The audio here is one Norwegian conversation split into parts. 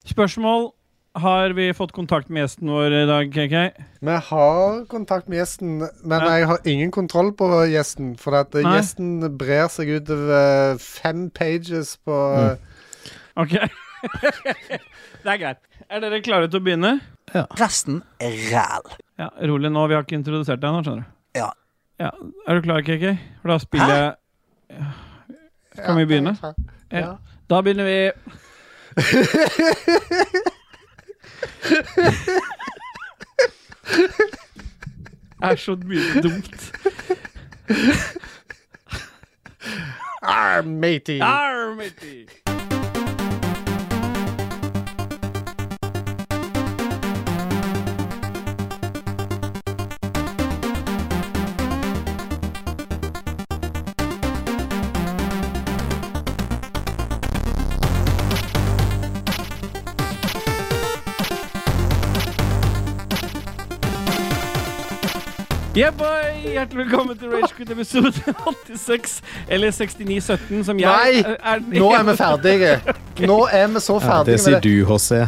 Spørsmål. Har vi fått kontakt med gjesten vår I dag, KK? Vi har kontakt med gjesten, men jeg har ingen kontroll på gjesten. For at gjesten brer seg ut over 5 pages på... Ok. Det greit. Dere klare til å begynne? Ja. Resten ræl. Ja, rolig nå. Vi har ikke introdusert deg nå, skjønner du? Ja. Du klar, KK? For da spiller jeg... Kan vi begynne? Ja. Da begynner vi... Så mye dumt. Matey. Matey. Yeah boy, hjertelig velkommen til Rage Quit episode 86 eller 6917 som jeg Nei, nå vi ferdige. Nå vi så ferdige det sier du, Jose.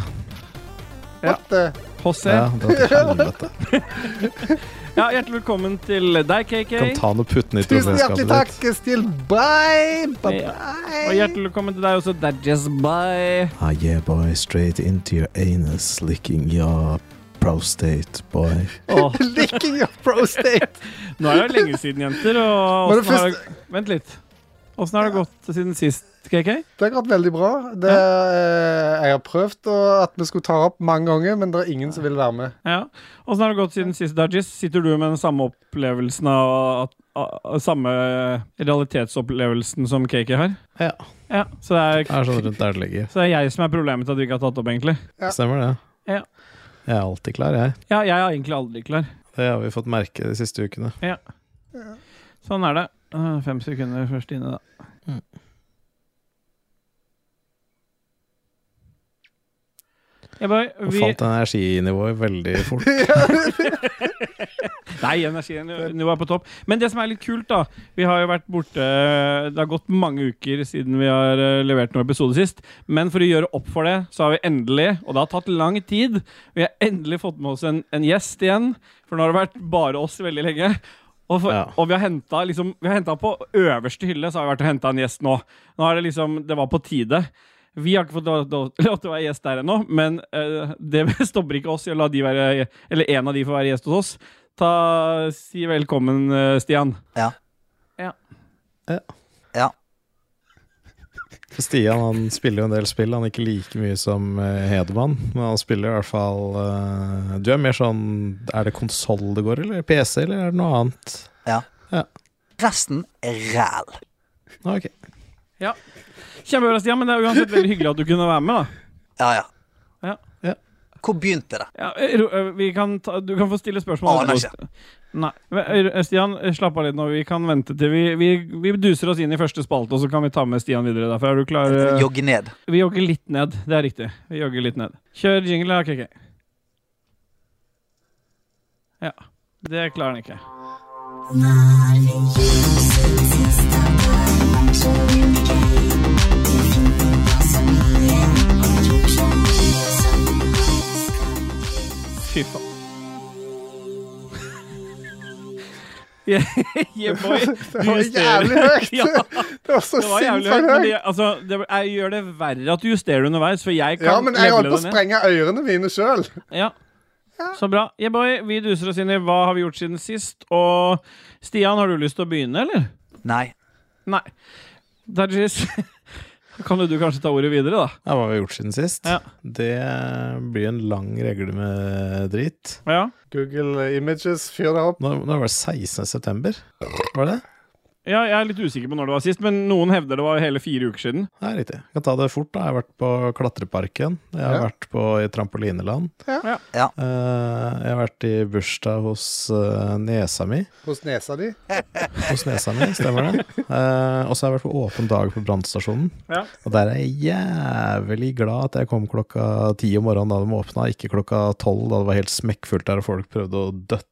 Jose? Ja, det til helvete. Ja, hjertelig velkommen til deg, KK. Kan ta noe putten I Tusen hjertelig takk, Stil. Bye. Og hjertelig velkommen til deg også, Dadges. Bye. Yeah boy, straight into your anus, licking your prostate, boy. Licking your prostate. Nå det lenge siden, jenter. Og vent litt. Hvordan har det gått siden sist, KK? Det har gått veldig bra. Jeg har prøvd at vi skulle ta opp mange ganger, men det ingen som vil være med. Ja. Hvordan har det gått siden sist, Dodges? Sitter du med den samme opplevelsen av samme realitetsopplevelsen som KK har? Ja. Ja, så det sånn rundt der det ligger. Så det jeg som problemet til at du ikke har tatt opp, egentlig. Ja. Stemmer det. Ja. Jeg alltid klar, jeg. Ja, jeg egentlig aldri klar. Det har vi fått merke de siste ukene. Ja. Sånn det. 5 sekunder først inne, da. Falt energinivået veldig fort. Nei, energinivået på topp. Men det som litt kult da, vi har jo vært borte, det har gått mange uker siden vi har levert noen episoder sist, men for å gjøre opp for det, så har vi endelig, og det har tatt lang tid, vi har endelig fått med oss en gjest igjen, for nå har det vært bare oss veldig lenge, og vi har hentet på øverste hylle, så har vi vært og hentet en gjest nå. Nå det det var på tide. Vi har ikke fått lov til å være gjest der ennå, men det stopper ikke oss I å la de være, eller en av de får være gjest hos oss. Si velkommen, Stian. Ja. Stian, han spiller jo en del spill. Han ikke like mye som Hedemann, men han spiller I hvert fall... Du mer sånn... det konsol det går, eller PC, eller det noe annet? Ja. Resten ræl. Ok. Ja. Kjempebra, Stian, men det uansett veldig hyggelig at du kunne være med, da. Ja. Hvor begynte det? Ja, du kan få stille spørsmål. Nei, Stian, slapp av litt nå. Vi kan vente til vi duser oss inn I første spalte, og så kan vi ta med Stian videre derfra. Du klar? Jogge ned. Vi jogger litt ned, det riktig. Vi jogger litt ned. Kjør jingle, ja, KK. Ja, det klarer han ikke. Fy faen. Yeah boy. Det var jævlig høyt. Ja. Det var så sinnssykt høyt. Jeg gjør det verre at du justerer det underveis, for jeg kan ja, men jeg holdt på å sprenge ørene mine selv. Ja. Så bra. Yeah boy, vi duser oss inn I hva har vi gjort siden sist, og Stian, har du lyst til å begynne, eller? Nei. Dodges. Kan du kanskje ta ordet videre, da? Ja, hva har vi gjort siden sist? Ja. Det blir en lang regle med drit. Ja. Google Images, fyr det opp. Nå var det 16. september. Var det? Ja, jeg litt usikker på når det var sist, men noen hevder det var hele 4 uker siden. Nei, riktig. Jeg kan ta det fort da. Jeg har vært på klatreparken. Jeg har vært I trampolineland. Ja. Jeg har vært I bursdag hos nesa mi. Hos nesa di? Hos nesa mi, stemmer det. Og så har jeg vært på åpen dag på brannstasjonen. Ja. Og der jeg jævlig glad at jeg kom klokka 10 om morgenen da de åpnet, ikke klokka 12 da det var helt smekkfullt der og folk prøvde å døtte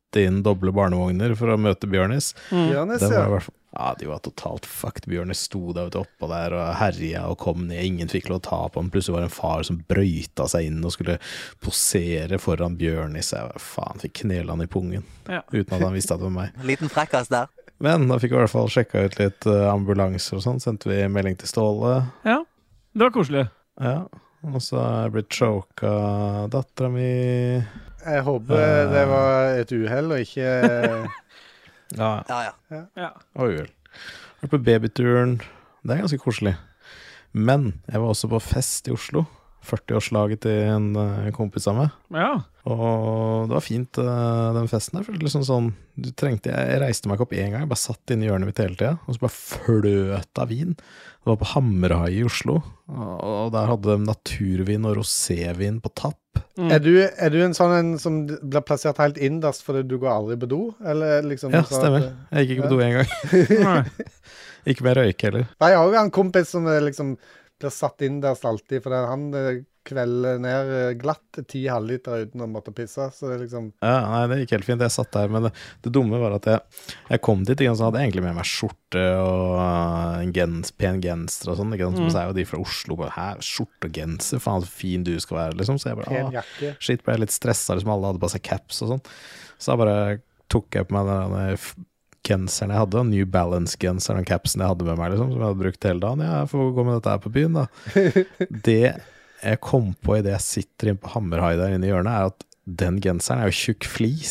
sette inn doble barnevogner for å møte Bjørnis. Bjørnis, Den var i ja. hvert fall, ja, de var totalt fucked. Bjørnis sto der oppå der og herja og kom ned. Ingen fikk lov å ta på ham. Plutselig var det en far som brøyta seg inn og skulle posere foran Bjørnis. Jeg var faen, fikk knela han i pungen uten at han visste at det var meg. Liten frekkas der. Men da fikk vi i hvert fall sjekka ut litt ambulanser og sånn. Sendte vi melding til Ståle. Ja, det var koselig. Ja, og så er jeg blitt choka dattera mi. Jeg håper det var et uhell og ikke Ja. Og uhell. Vært på babyturen. Det er ganske koselig. Men jeg var også på fest i Oslo. 40-årslaget til en kompis av meg. Ja. Og det var fint, den festen der. For det er liksom sånn, jeg reiste meg ikke opp en gang. Jeg bare satt inne i hjørnet mitt hele tiden. Og så bare fløt av vin. Det var på Hammerhai i Oslo. Og der hadde de naturvin og rosévin på tapp. Er du en sånn som blir plassert helt innerst fordi du går aldri på do? Eller liksom, Ja, stemmer. Jeg gikk ikke på do en gang. Ikke med røyk heller. Jeg har jo en kompis som liksom blir satt innerst alltid, fordi han kvelder ned glatt 10 halvliter uten å måtte pisse. Så det liksom... Ja, nei, det gikk helt fint. Jeg satt der, men det dumme var at jeg kom dit, så hadde jeg egentlig med meg skjorte og en pen genser og sånn. Så er jo de fra Oslo bare, hæ, skjorte og genser, faen så fin du skal være, liksom. Så jeg bare, shit, ble jeg litt stresset, liksom alle hadde på seg caps og sånn. Så jeg bare tok jeg på meg den genseren jeg hadde, New Balance-genseren, den capsen jeg hadde med meg, liksom, som jeg hadde brukt hele dagen. Ja, jeg får gå med dette her på byen, da. Det jeg kom på i det jeg sitter inne på Hammerhai der inne i hjørnet, er at den genseren er jo tjukk flis.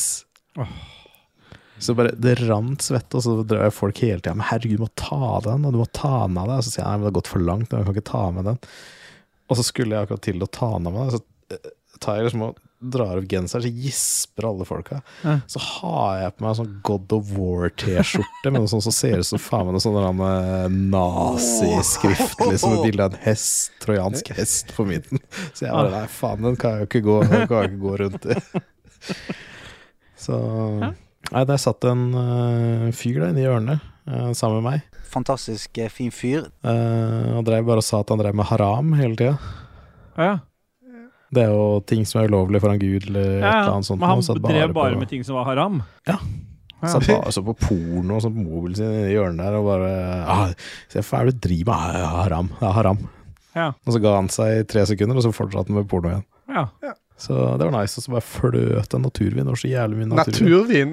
Så bare, det rant svett, og så drar folk hele tiden, men herregud, du må ta den, og du må ta den av det. Og så sier jeg, nei, men det har gått for langt, jeg kan ikke ta med den. Og så skulle jeg akkurat til å ta den av meg, så tar jeg liksom og drar opp genseren, så gisper alle folka. Så har jeg på meg en sånn God of War t-skjorte med noe sånt som ser ut som faen med noe sånn nazi-skrift, liksom med bilde av en hest, trojansk hest på midten. Så jeg bare, nei faen, den kan jeg jo ikke gå rundt i. Så nei, der satt en fyr der inne i hjørnet sammen med meg. Fantastisk fin fyr. Og drev bare og sa at han drev med haram hele tiden. Ja. Det er jo ting som er ulovlig foran Gud eller et eller annet sånt. Men han drev bare med ting som var haram? Ja. Satt bare så på porno og sånn på mobilen sin i hjørnet der og bare hva er det du driver med? Haram. Ja, haram. Ja. Og så ga han seg i 3 sekunder, og så fortsatte han med porno igjen. Ja. Så det var nice, og så bare fløt en naturvin, og så jævlig mye naturvin.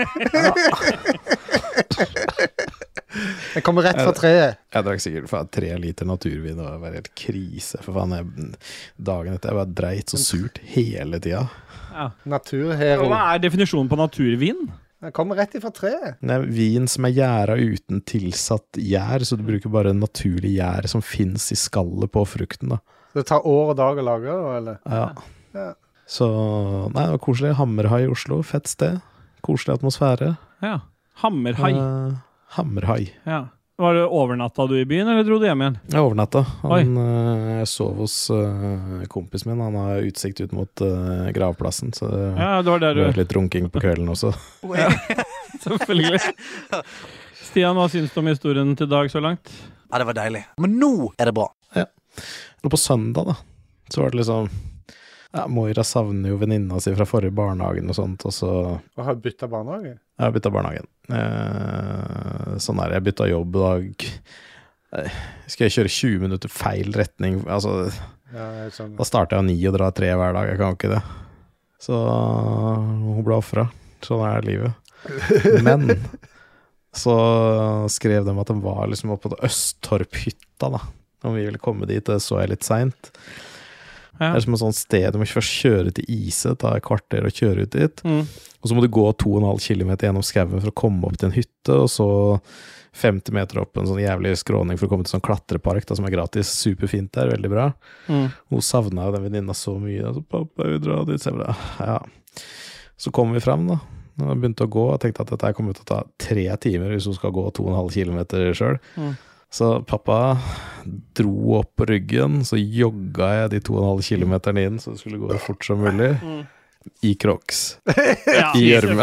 Jeg kommer rett fra treet. Jeg drakk sikkert 3 liter naturvin, og det var helt krise. For faen, dagen etter jeg var dreit så surt hele tiden. Ja. Naturhero. Hva er definisjonen på naturvin? Jeg kommer rett fra treet. Det er vin som er gjæra uten tilsatt gjær, så du bruker bare en naturlig gjær som finnes i skallet på frukten da. Så det tar år og dag å lage det, eller? Ja. Så, nei, det var koselig. Hammerhai i Oslo, fett sted. Koselig atmosfære. Ja, Hammerhai. Hammerhai. Ja. Var det overnatta du i byen, eller dro du hjem igjen? Jeg overnatta. Jeg sov hos kompisen min. Han har utsikt ut mot gravplassen, så det var der det var litt runking på kvelden også. Ja, selvfølgelig. Stian, hva syns du om historien til Dag så langt? Ja, det var deilig. Men nå er det bra. Ja. Og på søndag da, så var det liksom Moira savner jo venninna si fra forrige barnehagen og sånt, og så... Og har du byttet barnehage? Jeg har byttet barnehagen. Sånn jeg byttet jobb dag. Skal jeg kjøre 20 minutter feil retning? Altså, da starter jeg 9 og drar 3 hver dag, jeg kan jo ikke det. Så hun ble offret. Sånn er livet. Men så skrev de at de var liksom oppe på Østtorp-hytta da. Om vi ville komme dit, det så jeg litt sent. Det er som et sånt sted du må først kjøre til Ise, ta et kvarter og kjøre ut dit. Og så må du gå 2,5 kilometer gjennom skauen for å komme opp til en hytte, og så 50 meter opp en sånn jævlig skråning for å komme til sånn klatrepark da, som er gratis. Superfint der, veldig bra. Hun savnet jo den venninna så mye. Så pappa, vi drar dit. Så, så kom vi frem da. Når jeg begynte å gå, jeg tenkte at dette kommer til å ta 3 timer hvis hun skal gå 2,5 kilometer selv. Så pappa dro opp på ryggen, så jogga jeg de 2,5 kilometerne inn, så det skulle gå fort som mulig. I Crocs. I gjørme.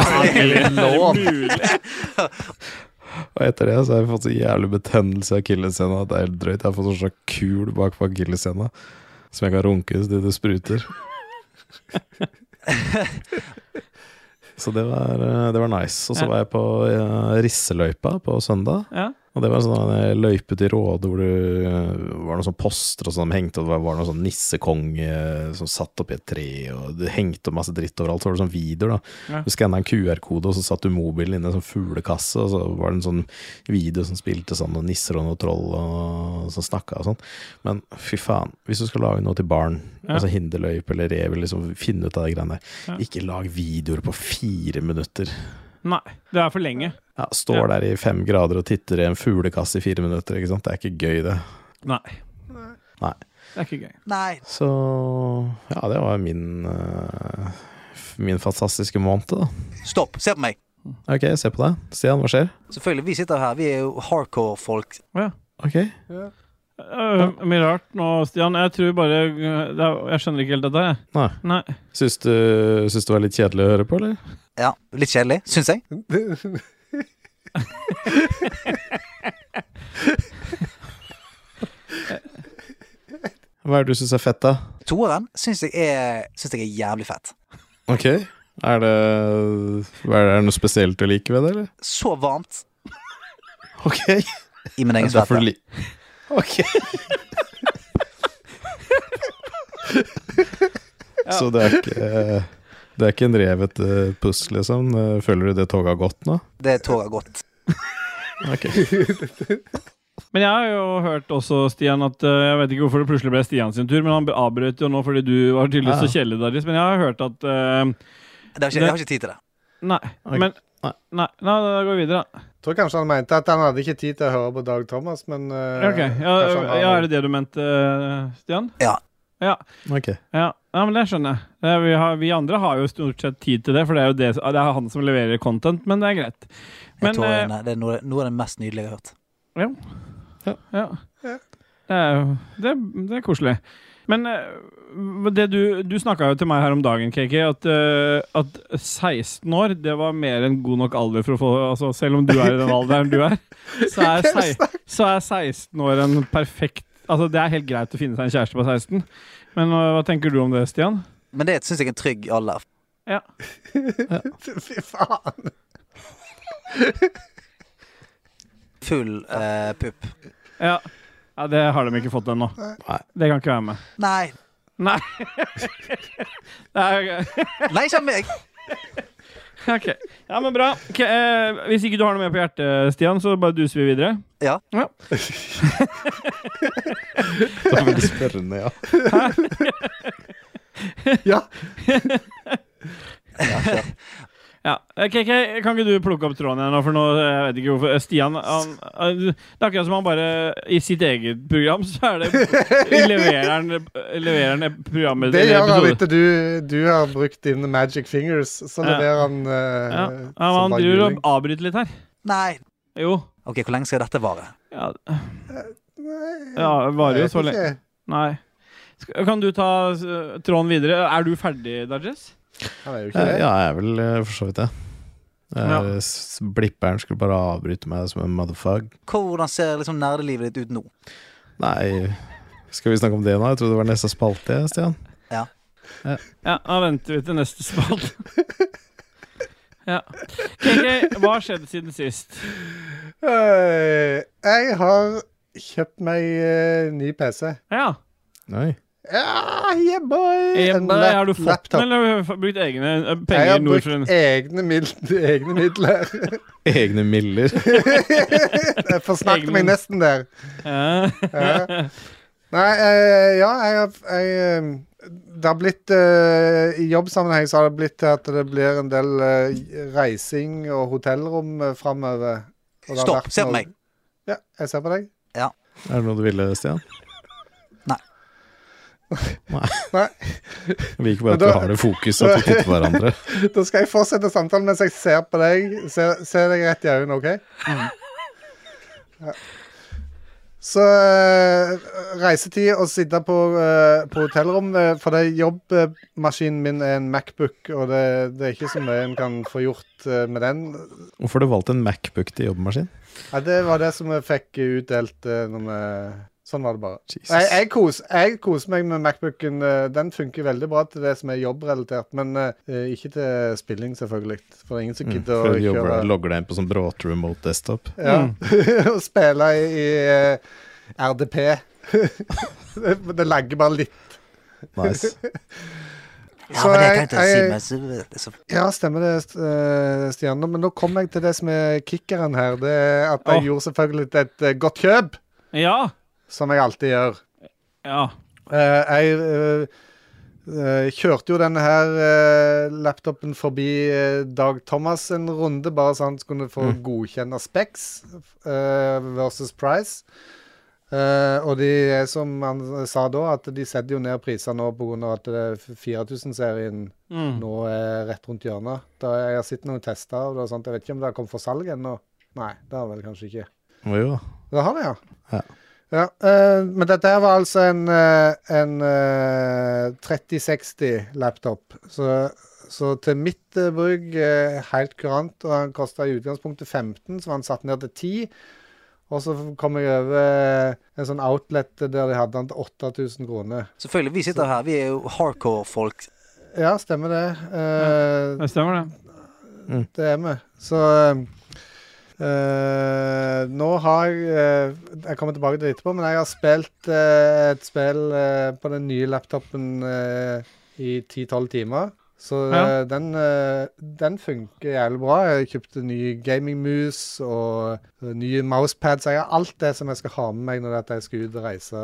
Og etter det så har jeg fått så jævlig betennelse av akilleshæla at det er helt drøyt. Jeg har fått sånn kul bak på akilleshæla som jeg kan runke så det spruter. Så det var nice. Og så var jeg på Risseløypa på søndag. Ja. Og det var en sånn løype til Råde hvor det var noen sånne poster og sånn hengte, og det var noen sånn nissekonge som satt opp i et tre, og det hengte masse dritt overalt. Så var det sånn videoer da. Ja. Du skannet en QR-kode, og så satt du mobilen inne i en sånn fuglekasse, og så var det en sånn video som spilte sånn, og nisser og noe troll, og som snakket og sånn. Men fy faen, hvis du skal lage noe til barn, altså hinderløype eller rev, eller liksom finne ut av de greiene der, ikke lag videoer på 4 minutter. Nei, det for lenge. Ja, står der i 5 grader og titter i en fuglekasse i 4 minutter, ikke sant? Det ikke gøy, det. Nei. Nei. Det ikke gøy. Nei. Så, ja, det var min fantastiske måned, da. Stopp, se på meg. Ok, se på deg. Stian, hva skjer? Selvfølgelig, vi sitter her. Vi jo hardcore folk. Ja. Ok. Ja. Mye rart nå, Stian. Jeg tror bare jeg skjønner ikke helt dette her. Nei. Syns du det var litt kjedelig å høre på, eller? Ja, litt kjedelig, synes jeg. Hva det du synes fett, da? Toeren synes jeg er jævlig fett. Ok. Er det noe spesielt du liker ved det, eller? Så varmt. Ok. I min egen svette. Ok. Så det er ikke en revet puss, liksom? Føler du det toget har gått nå? Det toget har gått. Ok. Men jeg har jo hørt også, Stian, at jeg vet ikke hvorfor det plutselig ble Stian sin tur, men han avbrøt jo nå fordi du var tydeligvis så kjedelig, Darius. Men jeg har hørt at jeg har ikke tid til det. Nei, okay. Men da går vi videre. Jeg tror kanskje han mente at han hadde ikke tid til å høre på Dag Thomas, men okay. Er det du mente, Stian? Ja. Ok. Ja, men det skjønner jeg. Vi andre har jo stort sett tid til det, for det er han som leverer content, men det er greit. Men, jeg tror det er noe av det mest nydelige jeg har hørt. Ja. Det er koselig. Men det du snakket jo til meg her om dagen, KK, at 16 år, det var mer enn god nok alder for å få, altså selv om du i den alderen du så er 16 år en perfekt, altså det helt greit å finne seg en kjæreste på 16. Men hva tenker du om det, Stian? Men det synes jeg er en trygg alder. Ja. Fy faen. Full pupp. Ja, det har de ikke fått ennå. Nei. Det kan ikke være med. Nei. Nei, ikke meg. Ok, ja, men bra. Hvis ikke du har noe mer på hjertet, Stian, så bare duser vi videre. Ja. Det var veldig spørrende, ja. Ja. Ja, KK, kan ikke du plukke opp tråden igjen nå, for nå, jeg vet ikke hvorfor, Stian, det er akkurat som han bare, i sitt eget program, så leverer han programmet. Det gjør han etter du har brukt dine magic fingers, så leverer han han driver og avbryter litt her. Nei. Jo. Ok, hvor lenge skal dette vare? Ja, varer jo så lenge. Nei. Kan du ta tråden videre? Er du ferdig, Dodges? Ja, jeg vel for så vidt det. Blipperen skulle bare avbryte meg som en motherfucker. Hvordan ser liksom nerdelivet ditt ut nå? Nei, skal vi snakke om det nå? Jeg trodde det var neste spalte, Stian. Ja, da venter vi til neste spalte. Ja. KK, hva har skjedd siden sist? Jeg har kjøpt meg ny PC. Ja. Nei. Ja, yeah boy! Har du fått den, eller har du brukt egne penger? Jeg har brukt egne midler. Egne miller? Jeg forsnakket meg nesten der. Ja. Nei, det har blitt i jobbsammenheng så har det blitt til at det blir en del reising og hotellrom fremover. Stopp, se på meg. Ja, jeg ser på deg. Ja. Er det noe du ville, Stian? Nei. Vi liker bare at vi har det fokus at vi titter på hverandre. Da skal jeg fortsette samtalen mens jeg ser på deg. Ser deg rett i øynene, ok? Ja. Så reisetid å sitte på hotellrom, for det jobbmaskinen min er en MacBook, og det er ikke så mye en kan få gjort med den. Hvorfor har du valgt en MacBook til jobbmaskin? Ja, det var det som vi fikk utdelt når vi Sånn var det bare. Jesus. Jeg koser meg med MacBooken. Den funker veldig bra til det som er jobbrelatert, men ikke til spilling, selvfølgelig. For det er ingen som gidder å kjøre... Logger deg inn på sånn bråte remote desktop. Ja, og spille i RDP. Det lagger bare litt. Nice. Ja, men det kan jeg ikke si meg. Ja, stemmer det, Stian. Men nå kommer jeg til det som er kickeren her. Det er at jeg gjorde selvfølgelig et godt kjøp. Ja. Som jeg alltid gjør. Ja. Jeg kjørte jo denne her laptopen forbi Dag Thomas en runde, bare så han skulle få godkjenne specs versus price. Og de er som han sa da, at de setter jo ned priser nå på grunn av at 4000-serien nå er rett rundt hjørnet. Da jeg har sett noen tester, og det er sånt. Jeg vet ikke om det har kommet for salg ennå. Nei, det har vel kanskje ikke. Jo. Det har det, Ja. Ja, men dette her var altså en 3060 laptop. Så til mitt bruk helt kurant, og han kostet i utgangspunktet 15, så var han satt ned til 10. Og så kom jeg over en sånn outlet der de hadde han til 8000 kroner. Selvfølgelig, vi sitter her, vi er jo hardcore folk. Ja, stemmer det. Det stemmer det. Det er vi. Så nå har jeg kommer tilbake til det etterpå, men jeg har spilt et spill på den nye laptopen i 10-12 timer. Så den funker jævlig bra. Jeg kjøpte ny gaming-mus og nye mousepads. Jeg har alt det som jeg skal ha med meg når jeg skal ut og reise.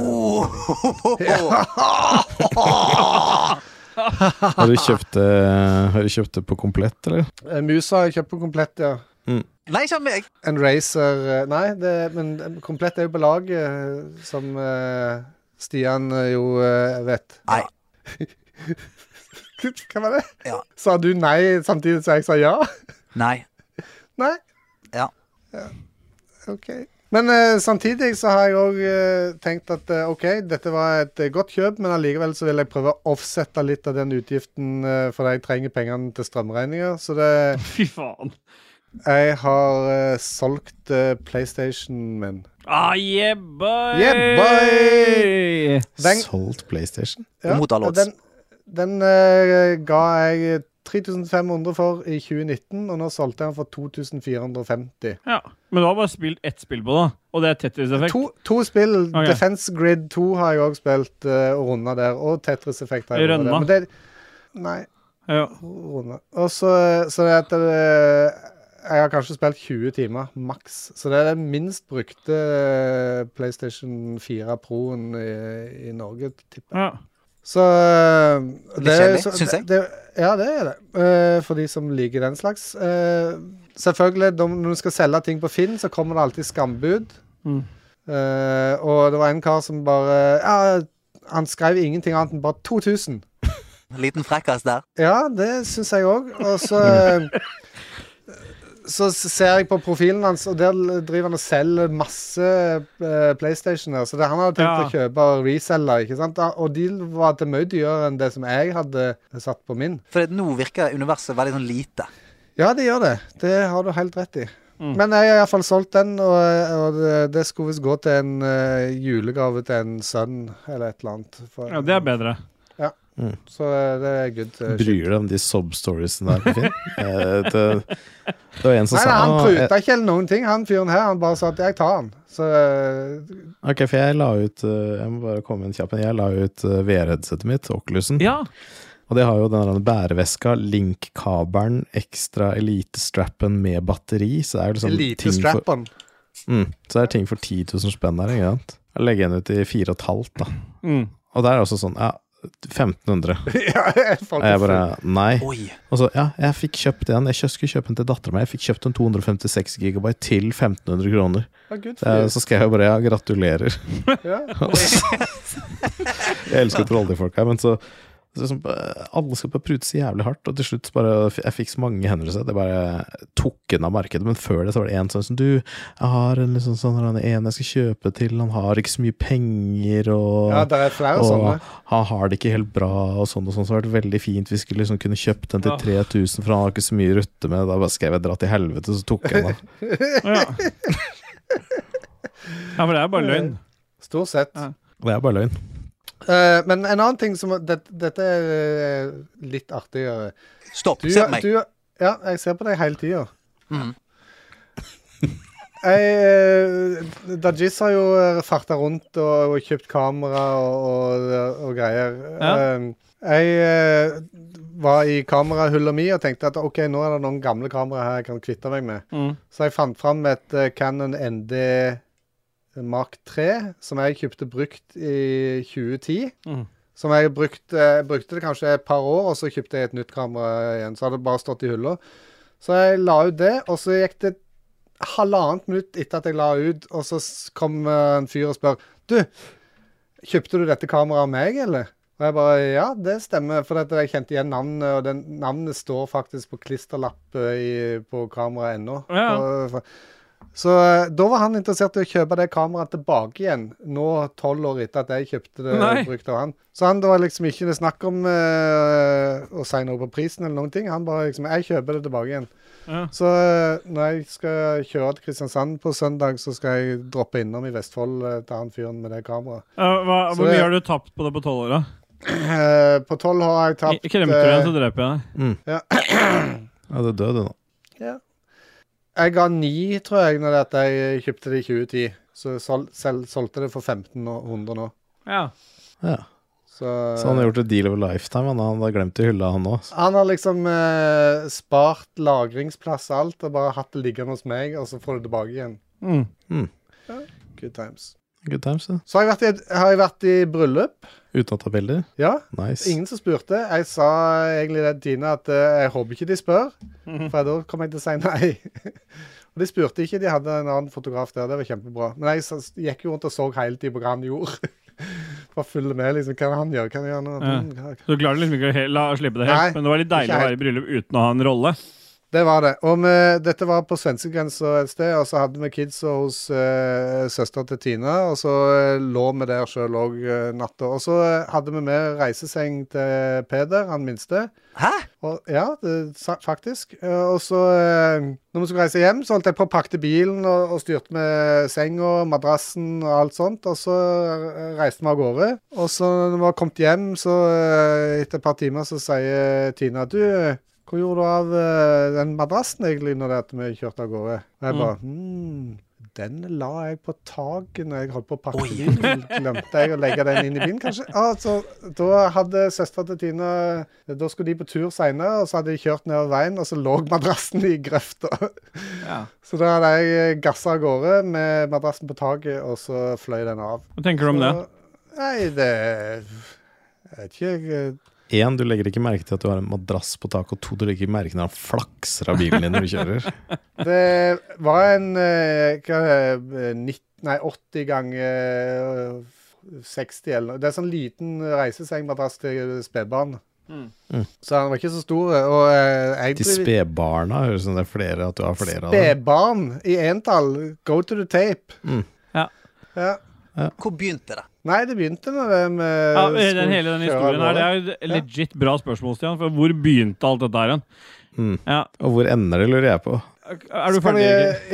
Har du kjøpt det på komplett, eller? Musa har jeg kjøpt på komplett, ja. Nei, ikke meg! En Razer, nei, men komplett er jo på lag, som Stian jo vet. Nei. Hva var det? Ja. Sa du nei samtidig som jeg sa ja? Nei. Nei? Ja. Ok. Men samtidig så har jeg også tenkt at ok, dette var et godt kjøp, men allikevel så vil jeg prøve å offsette litt av den utgiften for jeg trenger pengene til strømregninger. Så det... Fy faen. Jeg har solgt PlayStation min. Yeah, boy! Yeah, boy! Solgt PlayStation? Ja, Mot alle odds. Den ga jeg 3500 for i 2019, og nå solgte jeg den for 2450. Ja, men du har bare spilt ett spill på da, og det er Tetris Effect. To spill. Okay. Defense Grid 2 har jeg også spilt og rundet der, og Tetris Effect har jeg rundet der. Nei. Ja. Rundet. Og så det at jeg har kanskje spilt 20 timer, maks. Så det er den minst brukte PlayStation 4 Proen i Norge, tipper jeg. Ja. Så Litt kjedelig, synes jeg. Ja, det er det. For de som liker den slags. Selvfølgelig, når du skal selge ting på Finn, så kommer det alltid skambud. Og det var en kar som bare... Ja, han skrev ingenting annet enn bare 2000. Liten frekkas der. Ja, det synes jeg også. Og så ser jeg på profilen hans, og der driver han og selger masse PlayStationer. Så han hadde tenkt å kjøpe og reselle, ikke sant? Og de var til mye dyrere enn det som jeg hadde satt på min. For nå virker universet veldig sånn lite. Ja, det gjør det. Det har du helt rett i. Men jeg har i hvert fall solgt den, og det skulle visst gå til en julegave til en sønn, eller et eller annet. Ja, det er bedre. Så det er good. Bryr deg om de sob-storiesene der på Finn? Det var en som sa... Nei, han pruta ikke eller noen ting. Han fyren her, han bare sa at jeg tar han. Så... Ok, for jeg la ut... Jeg må bare komme inn kjappen. Jeg la ut VR-headsetet mitt, Oculusen. Ja. Og det har jo den bæreveska, link-kabelen, ekstra elite-strappen med batteri. Så det er jo liksom elite-strappen? Så det er ting for 10 000 spenn her, ikke sant? Jeg legger den ut i 4,5 da. Og det er også sånn, 1500. Ja, og jeg bare, nei. Oi. Og så, jeg fikk kjøpt den. Jeg skulle kjøpe den til datteren min. Jeg fikk kjøpt en 256 gigabyte til 1500 kroner. Så skrev jeg bare, gratulerer. Jeg elsker trolleyfolk her, men så alle skal bare prute så jævlig hardt, og til slutt bare, jeg fikk så mange hendelser, det bare tok den av markedet, men før det så var det en sånn som jeg har en liksom sånn, en jeg skal kjøpe til, han har ikke så mye penger, og det er flere sånne. Han har det ikke helt bra, og sånn, så har det vært veldig fint, vi skulle liksom kunne kjøpt den til 3000, for han har ikke så mye rutte med, da bare skrev jeg dra til helvete, så tok jeg den av. Ja, for det er bare løgn. Stort sett. Det bare løgn. Men en annen ting som dette er litt artigere. Stopp, se på meg. Ja, jeg ser på deg hele tiden. Dajis har jo fartet rundt og kjøpt kamera og greier. Jeg var i kamerahullet mi og tenkte at ok, nå er det noen gamle kamera her jeg kan kvitte meg med. Så jeg fant fram et Canon ND Mark 3 som jeg kjøpte brukt i 2010. Som jeg brukte det kanskje et par år, og så kjøpte jeg et nytt kamera igjen. Så hadde det bare stått i hullet. Så jeg la ut det, og så gikk det 1,5 minutt etter at jeg la ut, og så kom en fyr og spør, du, kjøpte du dette kameraet av meg, eller? Og jeg bare, ja, det stemmer, for jeg kjente igjen navnet, og navnet står faktisk på klisterlapp på kameraet ennå. Ja. Så da var han interessert i å kjøpe det kameraet tilbake igjen, nå 12 år etter at jeg kjøpte det brukt av han. Så det var liksom ikke det snakk om å si noe på prisen eller noen ting. Han bare liksom, jeg kjøper det tilbake igjen. Ja. Så når jeg skal kjøre til Kristiansand på søndag, så skal jeg droppe innom i Vestfold til han fyren med det kameraet. Hvor mye har du tapt på det på 12 år da? På 12 har jeg tapt... Kremter du igjen, så dreper jeg deg. Ja, det døde nå. Ja. Jeg ga 9, tror jeg, når jeg kjøpte det i 2010. Så solgte det for 1,500 nå. Ja. Så han har gjort et deal over lifetime, han har glemt å hylle han også. Han har liksom spart lagringsplass og alt, og bare hatt det liggende hos meg, og så får det tilbake igjen. Ja. Good times. Good times, ja. Så har jeg vært i bryllup. Uten å ta bilder? Ja, nice. Ingen som spurte. Jeg sa egentlig det til Tina at jeg håper ikke de spør, for da kommer jeg til å si nei. Og de spurte ikke, de hadde en annen fotograf der, det var kjempebra. Men jeg gikk jo rundt og så hele tiden på hva han gjorde. Bare følge med, liksom, hva han gjør, hva han gjør nå. Ja. Så du klarte liksom ikke å slippe det helt, men det var litt deilig å være i bryllup uten å ha en rolle. Det var det. Og dette var på svenskegrensa et sted, og så hadde vi kids hos søster til Tina, og så lå vi der selv også natta. Og så hadde vi med reiseseng til Peder, han minste. Hæ? Og, ja, faktisk. Og så, når vi skulle reise hjem, så holdt jeg på å pakke bilen og styrte med senga, madrassen og alt sånt, og så reiste vi av gårde. Og så når vi var kommet hjem, så etter et par timer så sier Tina, du... Hva gjorde du av den madrassen egentlig når vi kjørte av gårde? Og jeg bare, den la jeg på taket når jeg holdt på å pakke bilen. Glemte jeg å legge den inn i bilen, kanskje? Altså, da hadde søster til Tina, da skulle de på tur senere, og så hadde de kjørt ned veien, og så lå madrassen i grøfta. Ja. Så da hadde jeg gasset av gårde med madrassen på taket, og så fløy den av. Hva tenker du om det? Nei, jeg vet ikke... 1, du legger ikke merke til at du har en madrass på tak, og 2, du legger ikke merke til at han flakser av bilen din når du kjører. Det var en 80 ganger 60 eller noe. Det er sånn liten reisesengmadrass til spedbarn. Så han var ikke så stor. Og til spedbarna, høres det som det er flere, at du har flere av dem. Spedbarn i entall. Go to the tape. Ja. Hvor begynte det? Nei, det begynte med det med... hele den historien her, det er jo et legit bra spørsmål, Stian, for hvor begynte alt dette her? Ja. Og hvor ender det, lurer jeg på? Er du ferdig?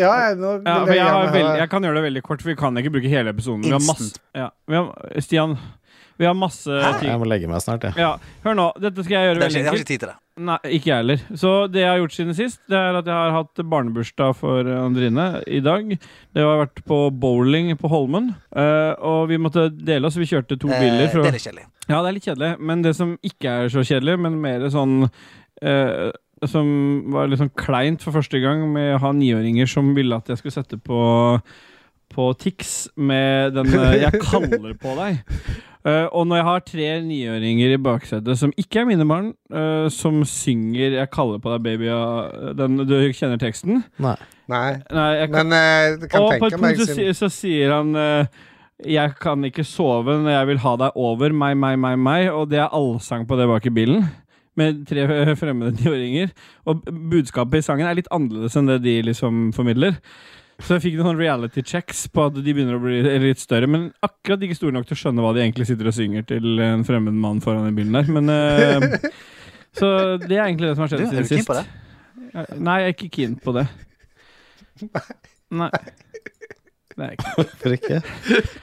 Jeg kan gjøre det veldig kort, for vi kan ikke bruke hele episoden. Stian, vi har masse ting. Jeg må legge meg snart, ja. Hør nå, dette skal jeg gjøre veldig enkelt. Jeg har ikke tid til det. Nei, ikke jeg heller. Så det jeg har gjort siden sist, det er at jeg har hatt barnebursdag for Andrine i dag. Det har vært på bowling på Holmen, og vi måtte dele oss. Vi kjørte 2 biler. Det er litt kjedelig. Ja, det er litt kjedelig, men det som ikke er så kjedelig, men mer sånn... som var litt sånn kleint for første gang med å ha 9-åringer som ville at jeg skulle sette på Tix med den jeg kaller på deg. Og når jeg har 3 9-åringer i baksetet som ikke er mine barn, som synger 'Jeg kaller på deg, baby', du kjenner teksten? Nei. Men det kan tenke meg... Og på et punkt så sier han 'Jeg kan ikke sove når jeg vil ha deg over meg', og det er allsang på det bak i bilen. Med 3 fremmede 9-åringer. Og budskapet i sangen er litt annerledes enn det de liksom formidler. Så jeg fikk noen reality checks på at de begynner å bli litt større, men akkurat ikke store nok til å skjønne hva de egentlig sitter og synger til en fremmed mann foran den bilen der. Men, så det er egentlig det som har skjedd siden sist. Er du keen på det? Nei, jeg er ikke keen på det. Nei. Det er jeg ikke. Hvorfor ikke?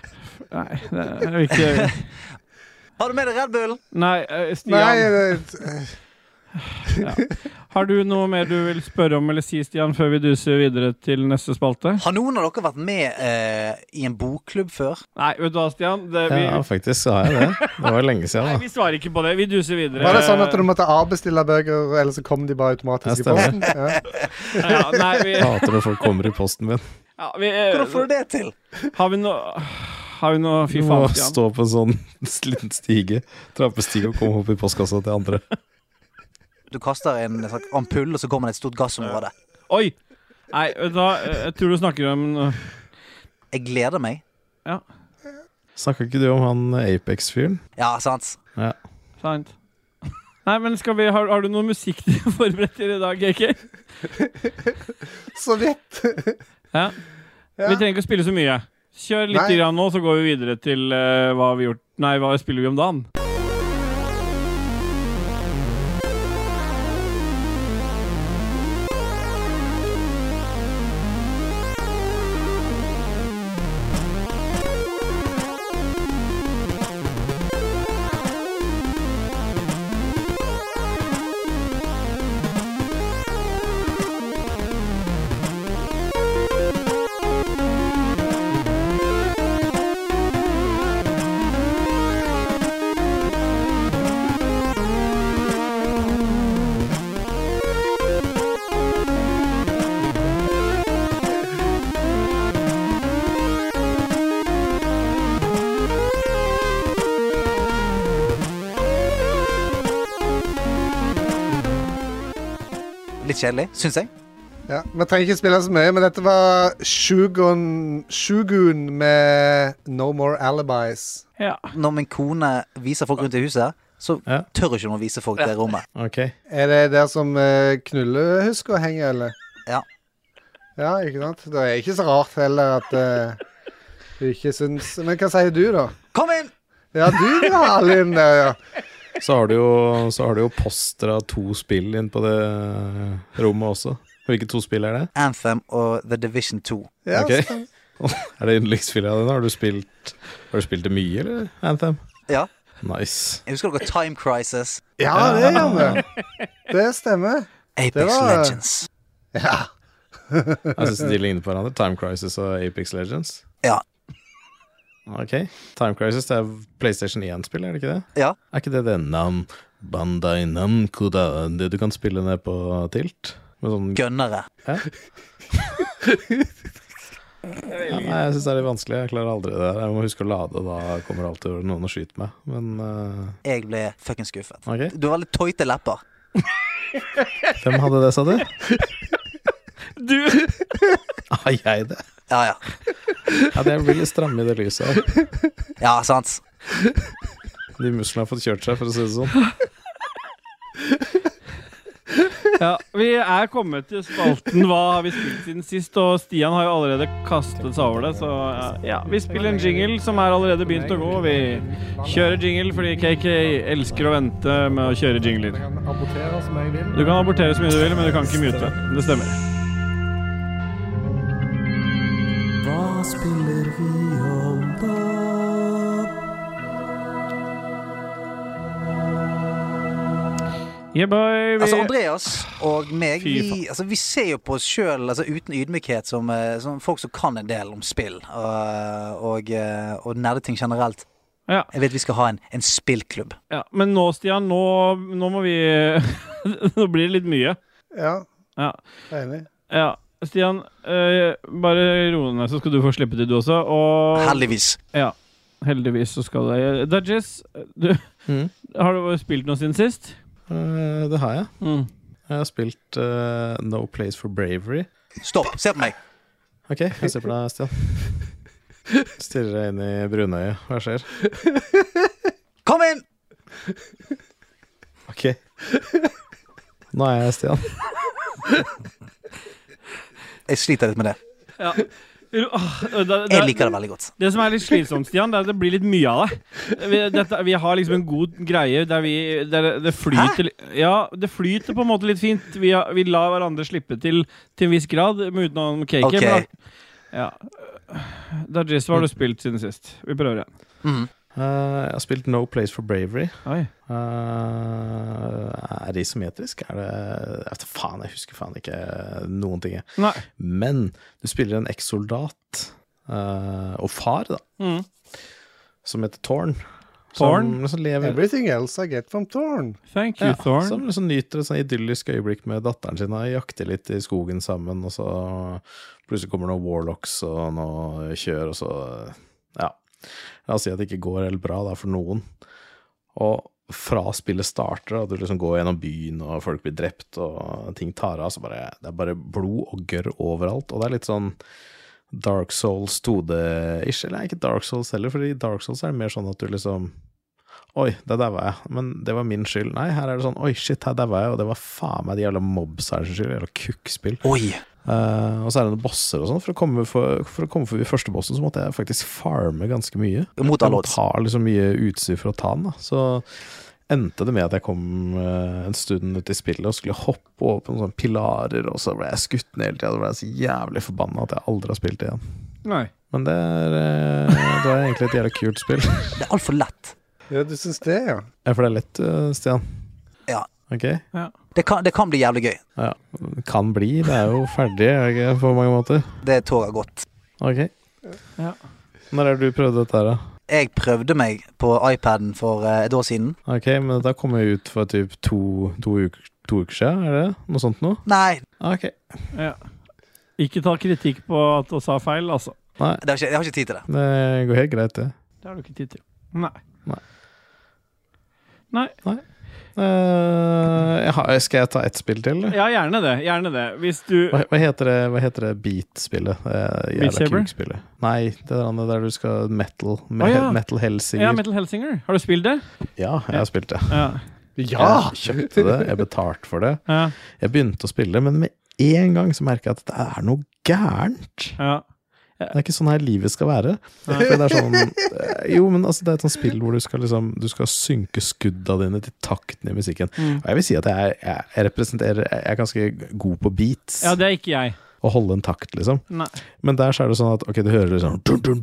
Nei, det er ikke... Har du med deg Red Bull? Nei, Stian. Nei, Ja. Har du noe mer du vil spørre om eller si, Stian, før vi duser videre til neste spalte? Har noen av dere vært med i en bokklubb før? Nei, vet du hva, Stian? Ja, faktisk så har jeg det. Det var lenge siden, Nei, da. vi svarer ikke på det. Vi duser videre. var det sånn at du måtte avbestille bøker, eller så kom de bare automatisk i posten? Ja. Ja, nei, vi... Jeg hater når folk kommer i posten min. Ja, Hvordan får du det til? Har vi noe fy Du må faen, Stian? stå på en sånn liten stige, trappestige og komme opp i postkassa til andre. Du kaster en slags ampull, og så kommer det et stort gassområde. Oi! Nei, vet du hva? Jeg tror du snakker om... Jeg gleder meg. Ja, Snakker ikke du om han Apex-fyren? Ja, sant. Ja. sant. Nei, men har du noe musikk du har forberedt til i dag, KK? Så vidt. Ja. Ja. Vi trenger ikke å spille så mye. Kjør litt Nei. grann nå, så går vi videre til hva har vi gjort. Nei, hva spiller vi om dagen? Litt kjedelig, synes jeg. Ja, vi trenger ikke spille så mye, men dette var Shogun med No More Alibis. Ja. Når min kone viser folk rundt i huset, så Ja. tør ikke hun å vise folk det rommet. Ok. Er det der som knullehusker henger, eller? Ja. Ja, ikke sant? Det er ikke så rart heller at du ikke syns... Men hva sier du, da? Kom inn! Ja, du vil ha alle inn der, ja. Så har du jo poster av 2 spill inn på det rommet også. Hvilke 2 spill er det? Anthem og The Division 2. Ja, Ok. så- Er det yndlingsspillet av dine? Har du spilt det mye, eller? Anthem? Ja. Nice. Jeg husker dere Time Crisis. ja, det gjør vi. Det stemmer. Apex var- Legends. Ja. Jeg synes de ligner på hverandre. Time Crisis og Apex Legends. Ja. Ok. Time Crisis, det er PlayStation 1-spill, er det ikke det? Ja. Er ikke det Bandai Namco da? Det du kan spille ned på tilt? Med sånn... Gønnere. Ja, nei, jeg synes det er litt vanskelig. Jeg klarer aldri det der. Jeg må huske å lade, da kommer alltid noen og skyter meg. Men Jeg ble fucking skuffet. ok. Du har veldig tøyte lepper. Hvem hadde det, sa du? Du! Har jeg det? Ja, ja. Ja, det blir litt stramme i det lyset her. Ja, sant. De musklene har fått kjørt seg, for å si det sånn. Ja, vi er kommet til spalten Hva har vi spilt siden sist, og Stian har jo allerede kastet seg over det, så ja, vi spiller en jingle som er allerede begynt å gå. Vi kjører jingle fordi KK elsker å vente med å kjøre jingler. Jeg kan abortere så mye jeg vil. Du kan abortere så mye du vil, men du kan ikke mute. Det stemmer. Hva spiller vi om da? Yeah, boy, Altså Andreas og meg, Fy vi ser jo på oss selv uten ydmykhet som folk som kan en del om spill og nerdeting generelt. Ja. Jeg vet vi skal ha en spillklubb. Ja, men nå, Stian, nå må vi Nå blir det litt mye. Ja, Ja, jeg er enig. ja. Stian, bare ro ned, så skal du få slippe til du også. Og Heldigvis. ja, heldigvis så skal det. Dudges, har du spilt noe siden sist? Det har jeg. Jeg har spilt No Place for Bravery. Stopp, se på meg. Ok, jeg ser på deg, Stian. Stirrer deg inn i brunøyet. Hva skjer? Kom inn! Ok. Nå er jeg Stian. Jeg sliter litt med det. Ja. Jeg liker det veldig godt. Det som er litt slitsomt, Stian, det er at det blir litt mye av det. Vi har liksom en god greie der det flyter. Ja, det flyter på en måte litt fint. Vi lar hverandre slippe til en viss grad, utenom cake. Ok. Ja. Dajis, hva har du spilt siden sist? Vi prøver igjen. Jeg har spilt No Place for Bravery. Oi. Er det isometrisk? Jeg husker faen ikke noen ting. Nei. Men du spiller en eks-soldat og far, da, som heter Thorn. Thorn? Som liksom lever Everything else I get from Thorn. Thank you, Thorn. Som liksom nyter et sånn idyllisk øyeblikk med datteren sin og jakter litt i skogen sammen, og så plutselig kommer noen warlocks og noe kjør, og så la oss si at det ikke går helt bra da, for noen. Og fra spillet starter, at du liksom går gjennom byen, og folk blir drept, og ting tar av, så det er bare blod og gørr overalt. Og det er litt sånn Dark Souls 2D-ish, eller ikke Dark Souls heller, fordi i Dark Souls er det mer sånn at du liksom oi, det der var jeg, men det var min skyld. Nei, her er det sånn, oi shit, her der var jeg, og det var faen meg de jævla mobs her sin skyld, jævla kukkspill. Oi! Og så er det noen bosser og sånn. For å komme forbi første bossen så måtte jeg faktisk farme ganske mye. Mot alle odds. Jeg måtte ha liksom mye utstyr for å ta den da. Så endte det med at jeg kom en stund ut i spillet og skulle hoppe over på noen sånne pilarer, og så ble jeg skutt ned hele tiden. Da ble jeg så jævlig forbannet at jeg aldri har spilt det igjen. Nei. Men det er egentlig et jævlig kult spill. Det er alt for lett. Ja, du synes det, ja. Ja, for det er lett, Stian. Ja. Ok? Ja. Det kan bli jævlig gøy. Ja, kan bli. Det er jo ferdig, ikke, på mange måter. Det toget har gått. Ok. Ja. Når har du prøvd dette her da? Jeg prøvde meg på iPaden for et år siden. Ok, men da kom jeg ut for typ to uker siden, er det? Noe sånt nå? Nei. Ok. Ja. Ikke ta kritikk på at du sa feil, altså. Nei. Jeg har ikke tid til det. Det går helt greit, det. Det har du ikke tid til. Nei. Skal jeg ta ett spill til? Ja, gjerne det. Hvis du... Hva heter det Beat-spillet? Jævla kuk-spillet. Nei, det der du skal Metal Hellsinger. Ja, Metal Hellsinger. Har du spilt det? Ja, jeg har spilt det. Ja. Jeg kjøpte det, jeg betalte for det. Ja. Jeg begynte å spille, men med en gang så merket jeg at det er noe gærent. Ja. Det er ikke sånn her livet skal være. For det er sånn, men altså, det er et sånt spill hvor du skal synke skudda dine til takten i musikken. Og jeg vil si at jeg er ganske god på beats. Ja, det er ikke jeg. Å holde en takt, liksom. Nei. Men der så er det sånn at, ok, du hører liksom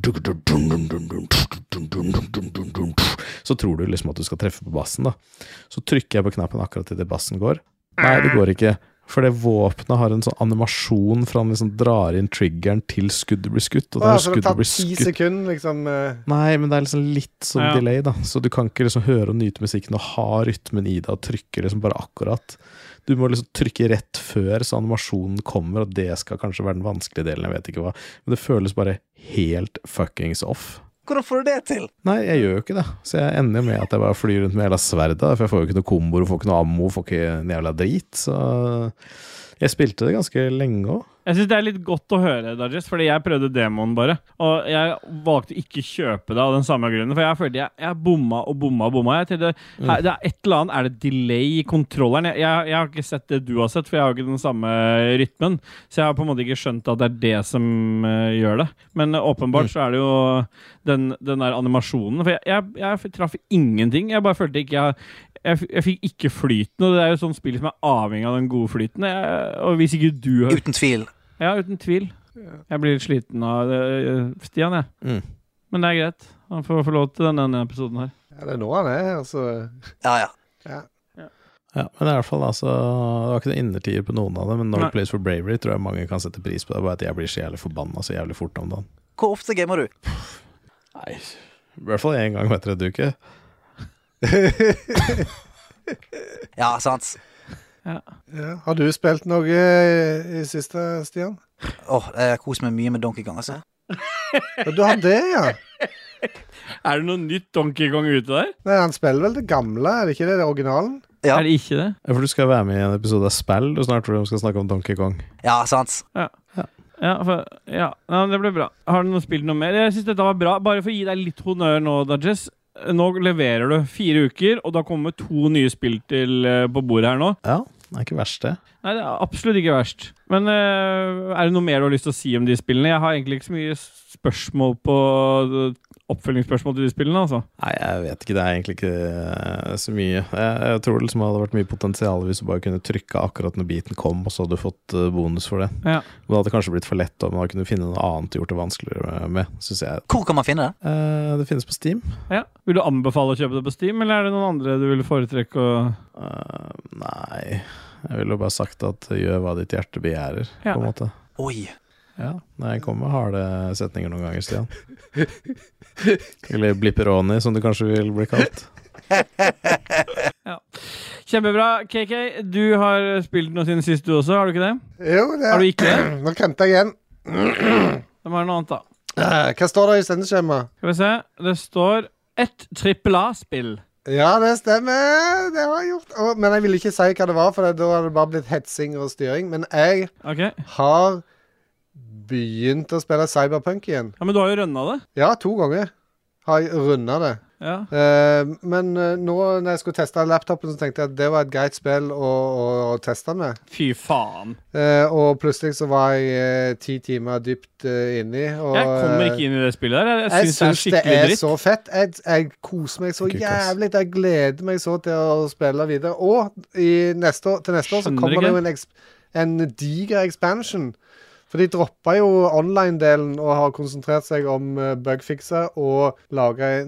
så tror du liksom at du skal treffe på bassen da. Så trykker jeg på knappen akkurat til det bassen går. Nei, det går ikke. For det våpenet har en sånn animasjon fra han liksom drar inn triggeren til skuddet blir skutt. Og så det tar 10 sekunder liksom Nei, men det er liksom litt sånn delay da. Så du kan ikke liksom høre og nyte musikken og ha rytmen i det og trykke liksom bare akkurat. Du må liksom trykke rett før så animasjonen kommer, og det skal kanskje være den vanskelige delen, jeg vet ikke hva. Men det føles bare helt fuckings off. Hvordan får du det til? Nei, jeg gjør jo ikke det. Så jeg ender med at jeg bare flyr rundt med jævla sverda, for jeg får jo ikke noe komboer, får ikke noe ammo, får ikke en jævla drit. Så jeg spilte det ganske lenge også. Jeg synes det er litt godt å høre, Dajis, fordi jeg prøvde demoen bare. Og jeg valgte ikke kjøpe det av den samme grunnen, for jeg følte jeg bomma. Jeg tenkte, det er et eller annet, er det delay i kontrolleren? Jeg har ikke sett det du har sett, for jeg har ikke den samme rytmen. Så jeg har på en måte ikke skjønt at det er det som gjør det. Men åpenbart så er det jo den der animasjonen. For jeg traff ingenting. Jeg bare følte ikke jeg fikk ikke flyten, og det er jo sånn spill som er avhengig av den gode flyten. Og hvis ikke du har... Uten tvil. Ja, uten tvil. Jeg blir litt sliten av det, Stian, jeg. Men det er greit. Han får få lov til denne episoden her. Ja, det er nå han er, altså. Ja. Ja, men i hvert fall altså, det var ikke noe innertier på noen av det, men No Place for Bravery tror jeg mange kan sette pris på det, bare at jeg blir så jævlig forbannet så jævlig fort om dagen. Hvor ofte gamer du? Nei, i hvert fall en gang hver tredje uke. Ja, sant. Ja. Har du spilt noe i siste, Stian? Jeg koser meg mye med Donkey Kong, altså. Du har det, ja. Er det noe nytt Donkey Kong ute der? Nei, han spiller vel det gamle, er det ikke det originalen? Ja. Er det ikke det? Ja, for du skal være med i en episode av Spill, og snart tror du skal snakke om Donkey Kong. Ja, sant. Ja, det ble bra. Har du spilt noe mer? Jeg synes dette var bra. Bare for å gi deg litt honnør nå, Dajis. Nå leverer du 4 uker, og da kommer 2 nye spill på bordet her nå. Ja, det er ikke verst det. Nei, det er absolutt ikke verst. Men er det noe mer du har lyst til å si om de spillene? Jeg har egentlig ikke så mye spørsmål på oppfølgingsspørsmål til de spillene, altså. Nei, jeg vet ikke. Det er egentlig ikke så mye. Jeg tror det liksom hadde vært mye potensial hvis du bare kunne trykke akkurat når biten kom, og så hadde du fått bonus for det. Ja. Det hadde kanskje blitt for lett om man kunne finne noe annet gjort det vanskeligere med, synes jeg. Hvor kan man finne det? Det finnes på Steam. Ja. Vil du anbefale å kjøpe det på Steam, eller er det noen andre du vil foretrekke å... Nei, jeg ville jo bare sagt at gjør hva ditt hjerte begjærer, på en måte. Oi. Ja, nei, jeg kommer med harde setninger noen ganger, Stian. Eller blipperoni, som det kanskje vil bli kalt. Ja. Kjempebra. KK, du har spilt noe siden sist du også, har du ikke det? Jo, det Har du ikke? Nå kremte jeg igjen. Det var noe annet da. Hva står det i sendeskjemaet? Skal vi se. Det står et AAA-spill. Ja, det stemmer. Det har jeg gjort. Men jeg ville ikke si hva det var, for da hadde det bare blitt hetsing og styring. Men jeg har begynt å spille Cyberpunk igjen. Ja, men du har jo rønnet det. Ja, 2 ganger har jeg rundet det. Ja. Men nå når jeg skulle teste laptopen, så tenkte jeg at det var et greit spill å teste med. Fy faen. Og plutselig så var jeg 10 timer dypt inni. Og, jeg kommer ikke inn i det spillet der. Jeg synes det er skikkelig det er dritt. Så fett. Jeg koser meg så jævlig. Jeg gleder meg så til å spille videre. Og til neste år så kommer det jo en diger expansion. For de droppet jo online-delen og har konsentrert seg om bugfixer og laget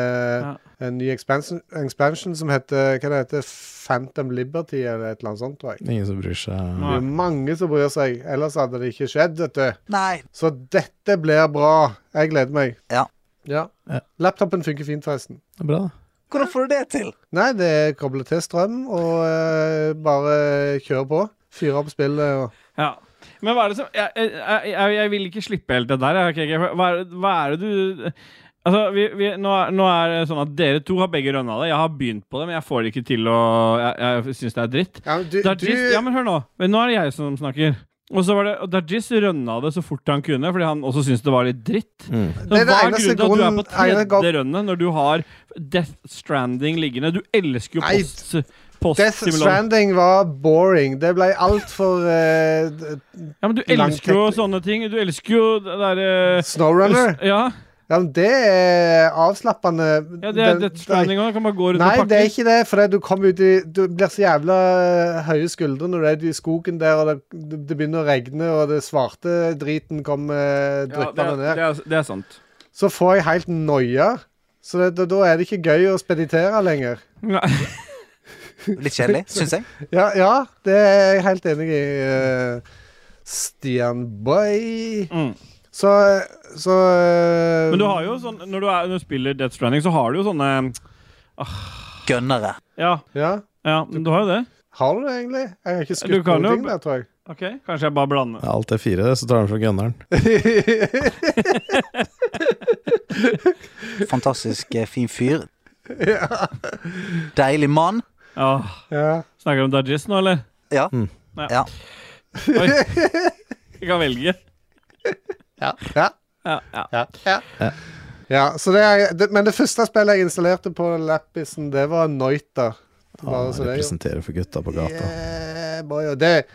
en ny expansion som heter, hva det heter, Phantom Liberty eller et eller annet sånt, tror jeg. Ingen som bryr seg. Det er mange som bryr seg, ellers hadde det ikke skjedd, vet du. Nei. Så dette blir bra. Jeg gleder meg. Ja. Laptopen funker fint forresten. Det er bra da. Hvordan får du det til? Nei, det er koblet til strøm og bare kjøre på. Fyre opp spillet og... Ja. Men hva er det som jeg vil ikke slippe helt det der. Hva er det du altså, nå er det sånn at dere to har begge rønnet det. Jeg har begynt på det, men jeg får det ikke til å jeg synes det er dritt. Ja, men hør nå. Nå er det jeg som snakker. Og så var det Dajis rønna det så fort han kunne, fordi han også syntes det var litt dritt. Så hva er grunnen til at du er på tredje rønne når du har Death Stranding liggende? Du elsker jo Death Stranding var boring. Det ble alt for ja, men du elsker jo sånne ting. Du elsker jo det der Snowrunner? Ja, men det er avslappende. Ja, det er Death Stranding også. Kan bare gå rundt og pakke. Nei, det er ikke det, for du kommer ut du blir så jævla høye skuldre når du er i skogen der, og det begynner å regne, og det svarte driten kommer dryppende ned. Det er sant. Så får jeg helt noia. Så da er det ikke gøy å speditere lenger. Nei. Litt kjedelig, synes jeg. Ja, det er jeg helt enig i. Stian Boy. Så men du har jo sånn, når du spiller Death Stranding, så har du jo sånne Gønnere. Ja, men du har jo det. Har du det egentlig? Jeg har ikke skutt noen ting der, tror jeg. Ok, kanskje jeg bare blander. Ja, alt er 4, så tar den fra gønneren. Fantastisk fin fyr. Deilig mann. Ja. Snakker du om Dajis nå, eller? Ja. Ja. Oi. Jeg kan velge. Ja, så men det første spillet jeg installerte på lappisen, det var Noita. Representerer for gutta på gata. Boy,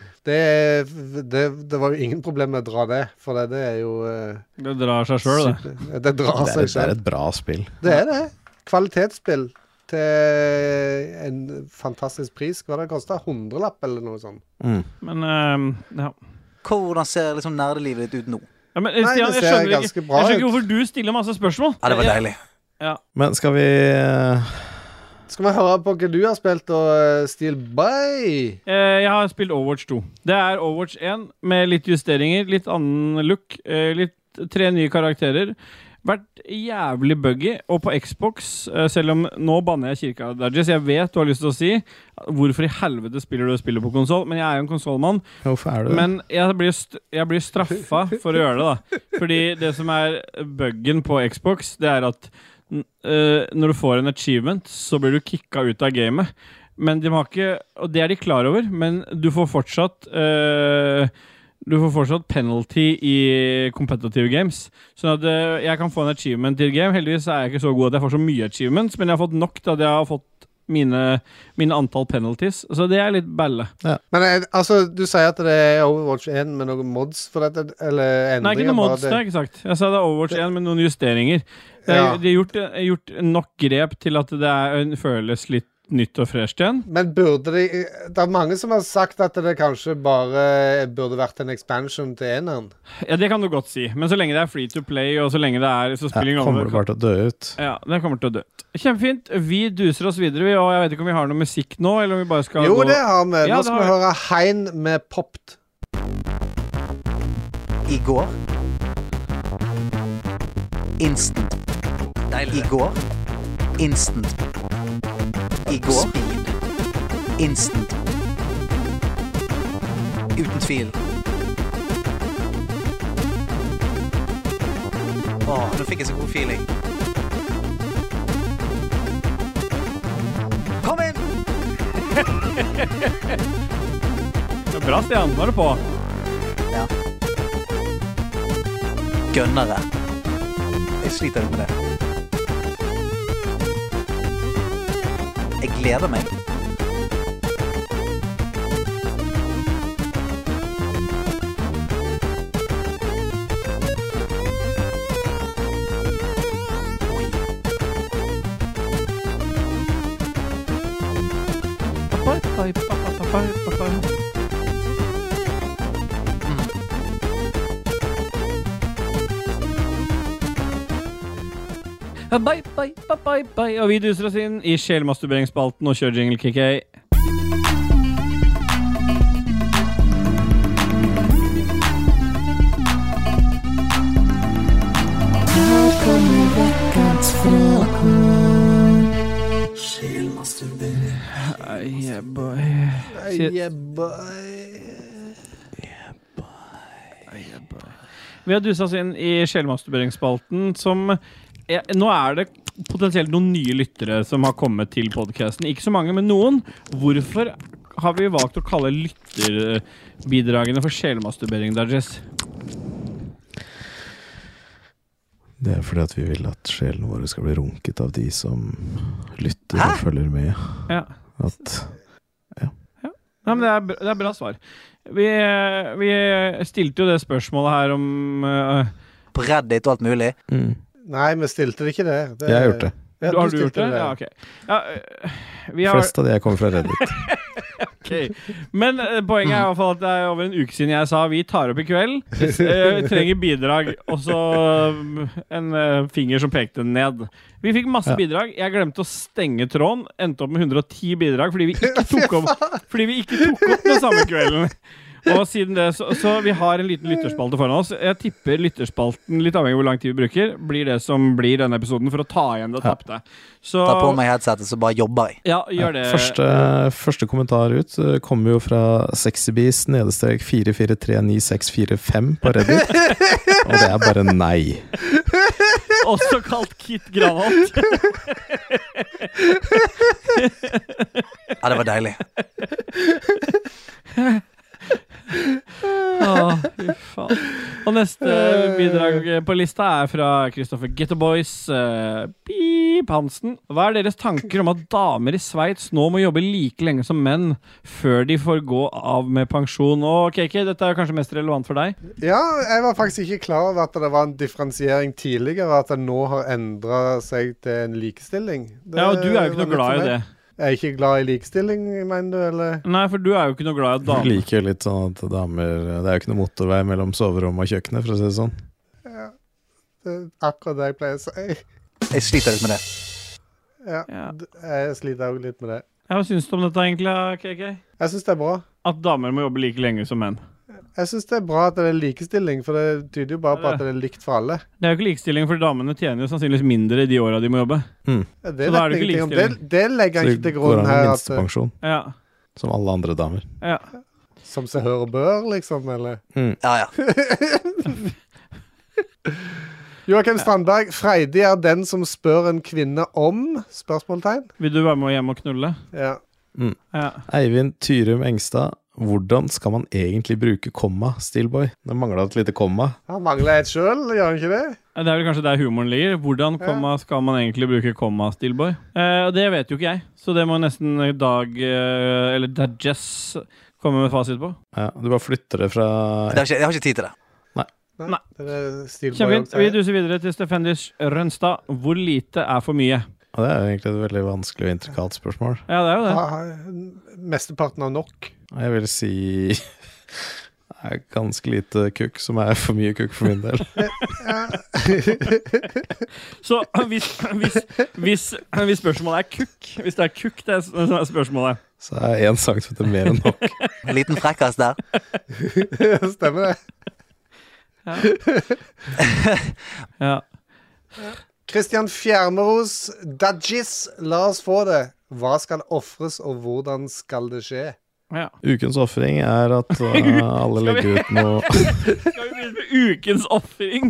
det var jo ingen problem med å dra det, for det er jo det drar seg selv, det. Det drar seg selv. Det er et bra spill. Det er det. Kvalitetsspill til en fantastisk pris. Hva det kostet? 100-lapp eller noe sånt. Men, ja. Hvordan ser liksom nerdelivet ditt ut nå? Ja, men, Stian, jeg skjønner ikke hvorfor du stiller masse spørsmål. Ja, det var deilig. Ja. Men skal vi høre på hva du har spilt og Steel Bay? Jeg har spilt Overwatch 2. Det er Overwatch 1 med litt justeringer, litt annen look, 3 nye karakterer. Vært jævlig buggy. Og på Xbox, selv om nå banner jeg kirka Dajis, jeg vet du har lyst til å si hvorfor i helvete spiller på konsol, men jeg er jo en konsolmann. Hvorfor er du det? Men jeg blir straffa for å gjøre det da. Fordi det som er buggen på Xbox, det er at når du får en achievement, så blir du kicka ut av gamet. Men de har ikke, og det er de klar over, men du får fortsatt penalty i competitive games. Sånn at jeg kan få en achievement til game. Heldigvis er jeg ikke så god at jeg får så mye achievements, men jeg har fått nok til at jeg har fått mine antall penalties. Så det er litt balle. Men altså, du sier at det er Overwatch 1 med noen mods for dette, eller endringer? Nei, ikke noen mods, det er ikke sagt. Jeg sa det er Overwatch 1 med noen justeringer. De har gjort nok grep til at det føles litt nytt og fresht igjen. Men burde det er mange som har sagt at det kanskje bare burde vært en expansion til eneren. Ja, det kan du godt si. Men så lenge det er free to play, og så lenge det er så spiller ingen kommer det bare til å dø ut. Ja, det kommer til å dø ut. Kjempefint. Vi duser oss videre, og jeg vet ikke om vi har noe musikk nå, eller om vi bare skal Jo, gå... det har vi. Nå skal vi høre Hein med Popped. I går. Instant. Deilig. I går. Instant. I går. Speed. Instant. Uten tvil. Nå fikk jeg så god feeling. Kom inn! Det er bra, Stian. Nå er det på. Ja. Gønnere. Jeg sliter litt med det. Jeg gleder meg. Bye, bye, bye, bye, bye. Og vi duser oss inn i sjelmasturberingsspalten og kjører jingle, KK. Sjelmasturbering. Yeah, boy. Yeah, boy. Vi har duset oss inn i sjelmasturberingsspalten som... nå er det potensielt noen nye lyttere som har kommet til podcasten. Ikke så mange, men noen. Hvorfor har vi valgt å kalle lytterbidragene for sjelmasturbering, Dajess? Det er fordi at vi vil at sjelen vår skal bli runket av de som lytter og følger med. Ja. Nei, men det er bra svar. Vi stilte jo det spørsmålet her om... på Reddit og alt mulig. Nei, vi stilte ikke det. Jeg har gjort det. Har du gjort det? Ja, ok. Flest av de kommer fra Reddit. Ok. Men poenget er i hvert fall at det er over en uke siden jeg sa vi tar opp i kveld. Trenger bidrag. Og så en finger som pekte ned. Vi fikk masse bidrag. Jeg glemte å stenge tråden. Endte opp med 110 bidrag fordi vi ikke tok opp den samme kvelden. Og siden det, så vi har en liten lytterspalte foran oss. Jeg tipper lytterspalten, litt avhengig av hvor lang tid vi bruker, blir det som blir denne episoden for å ta igjen det tapte. Så ta på meg headsetet, så bare jobber jeg. Ja, gjør det. Første kommentar ut kommer jo fra sexybees _4439645 på Reddit. Og det er bare nei. Også kalt Kit Granholt. Ja, det var deilig. Fy faen. Og neste bidrag på lista er fra Kristoffer Gettoboys Pip Hansen. Hva er deres tanker om at damer i Sveits nå må jobbe like lenge som menn før de får gå av med pensjon? Og KK, dette er kanskje mest relevant for deg? Ja, jeg var faktisk ikke klar over at det var en differensiering tidligere, at det nå har endret seg til en likestilling. Ja, og du er jo ikke noe glad i det. Jeg er ikke glad i likestilling, mener du, eller? Nei, for du er jo ikke noe glad i at damer... Du liker jo litt sånn at damer... Det er jo ikke noe motorvei mellom soverom og kjøkkenet, for å si det sånn. Ja, det er akkurat det jeg pleier å si. Jeg sliter litt med det. Ja, jeg sliter også litt med det. Hva synes du om dette egentlig, KK? Jeg synes det er bra. At damer må jobbe like lenge som menn. Jeg synes det er bra at det er likestilling, for det tyder jo bare på at det er likt for alle. Det er jo ikke likestilling, for damene tjener jo sannsynligvis mindre de årene de må jobbe. Ja, det vet jeg ingenting om. Det legger jeg ikke til grunn her. Minstepensjon. Ja. Som alle andre damer. Ja. Som seg hør og bør, liksom, eller? Ja. Joakim Strandberg, Freidi er den som spør en kvinne om spørsmålstegn. Vil du være med hjem og knulle? Ja. Ja. Eivind Tyrum Engstad, Hvordan skal man egentlig bruke komma, Steelboy? Det manglet et lite komma. Han mangler et selv, gjør han ikke det? Det vel kanskje der humoren ligger. Hvordan skal man egentlig bruke komma, Steelboy? Det vet jo ikke jeg, så det må nesten Dag eller Dajess komme med fasit på. Ja, du bare flytter det fra... Jeg har ikke tid til det. Nei. Det er Steelboy Kjempefint. også. Vi duser videre til Stefendis Rønstad. Hvor lite er for mye? Ja, det er jo egentlig et veldig vanskelig og intrikat spørsmål. Ja, det er jo det. Mesteparten av nok. Jeg vil si det er ganske lite kukk, som er for mye kukk for min del. Så hvis spørsmålet er kukk, hvis det er kukk det er spørsmålet, Så er 1 centimeter mer enn nok. En liten frekkas der. Stemmer det. Ja. Christian Fjermeros, Dajis, la oss få det. Hva skal offres, og hvordan skal det skje? Ja. Ukens offring er at alle legger ut noe Skal vi begynne med ukens offring?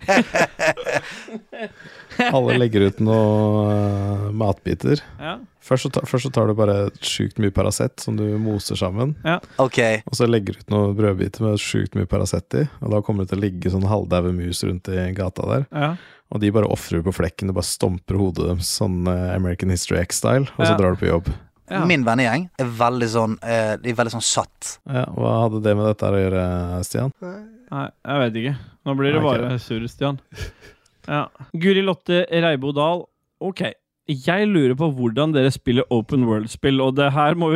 Alle legger ut noe matbiter. Ja. Først så tar du bare sjukt mye Paracet som du moser sammen. Ok. Og så legger du ut noen brødbiter med sjukt mye Paracet i. Og da kommer det til å ligge sånn halvdaue mus rundt i gata der. Ja. Og de bare offrer på flekken. Du bare stomper hodet deres sånn American History X-style. Og så drar du på jobb. Ja. Min vennegjeng er veldig sånn de er veldig sånn satt. Ja, hva hadde det med dette å gjøre, Stian? Nei, jeg vet ikke. Nå blir det bare surr, Stian. Ja. Guri Lotte Reibodal. Ok. Jeg lurer på hvordan dere spiller open world-spill, og det her må vi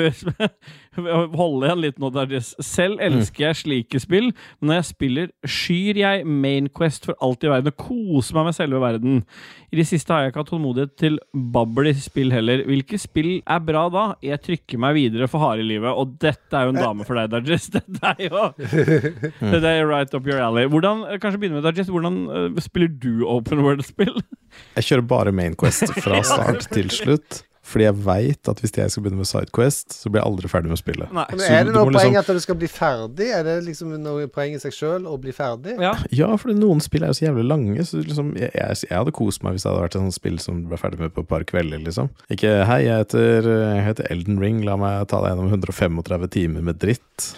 holde igjen litt nå. Selv elsker jeg slike spill, men når jeg spiller, skyr jeg Main Quest for alt i verden og koser meg med selve verden. I det siste har jeg ikke hatt tålmodighet til babbel i spill heller. Hvilke spill er bra da? Jeg trykker meg videre for harde i livet, og dette er jo en dame for deg, Dajess. Dette er jo det er right up your alley. Kanskje begynne med Dajess, hvordan spiller du open world-spill? Jeg kjører bare Main Quest fra start til slutt. Fordi jeg vet at hvis jeg skal begynne med SideQuest, så blir jeg aldri ferdig med spillet. Nei. Men er det noe poeng at du skal bli ferdig? Er det liksom noe poeng i seg selv å bli ferdig? Ja, fordi noen spill er jo så jævlig lange, så liksom, jeg hadde kost meg hvis det hadde vært et sånt spill som du ble ferdig med på et par kvelder, liksom. Ikke, hei, jeg heter Elden Ring, la meg ta deg gjennom 135 timer med dritt.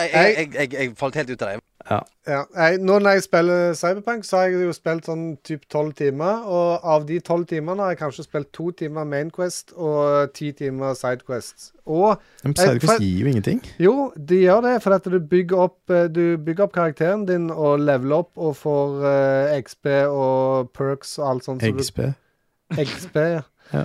Jeg falt helt ut av det. Nå når jeg spiller Cyberpunk, så har jeg jo spilt sånn typ 12 timer, og av de 12 timerne har jeg kanskje spilt 2 timer Main Quest og 10 timer SideQuest. Men SideQuest gir jo ingenting. Jo, de gjør det, for at du bygger opp karakteren din og leveler opp og får XP og perks og alt sånt. XP, ja.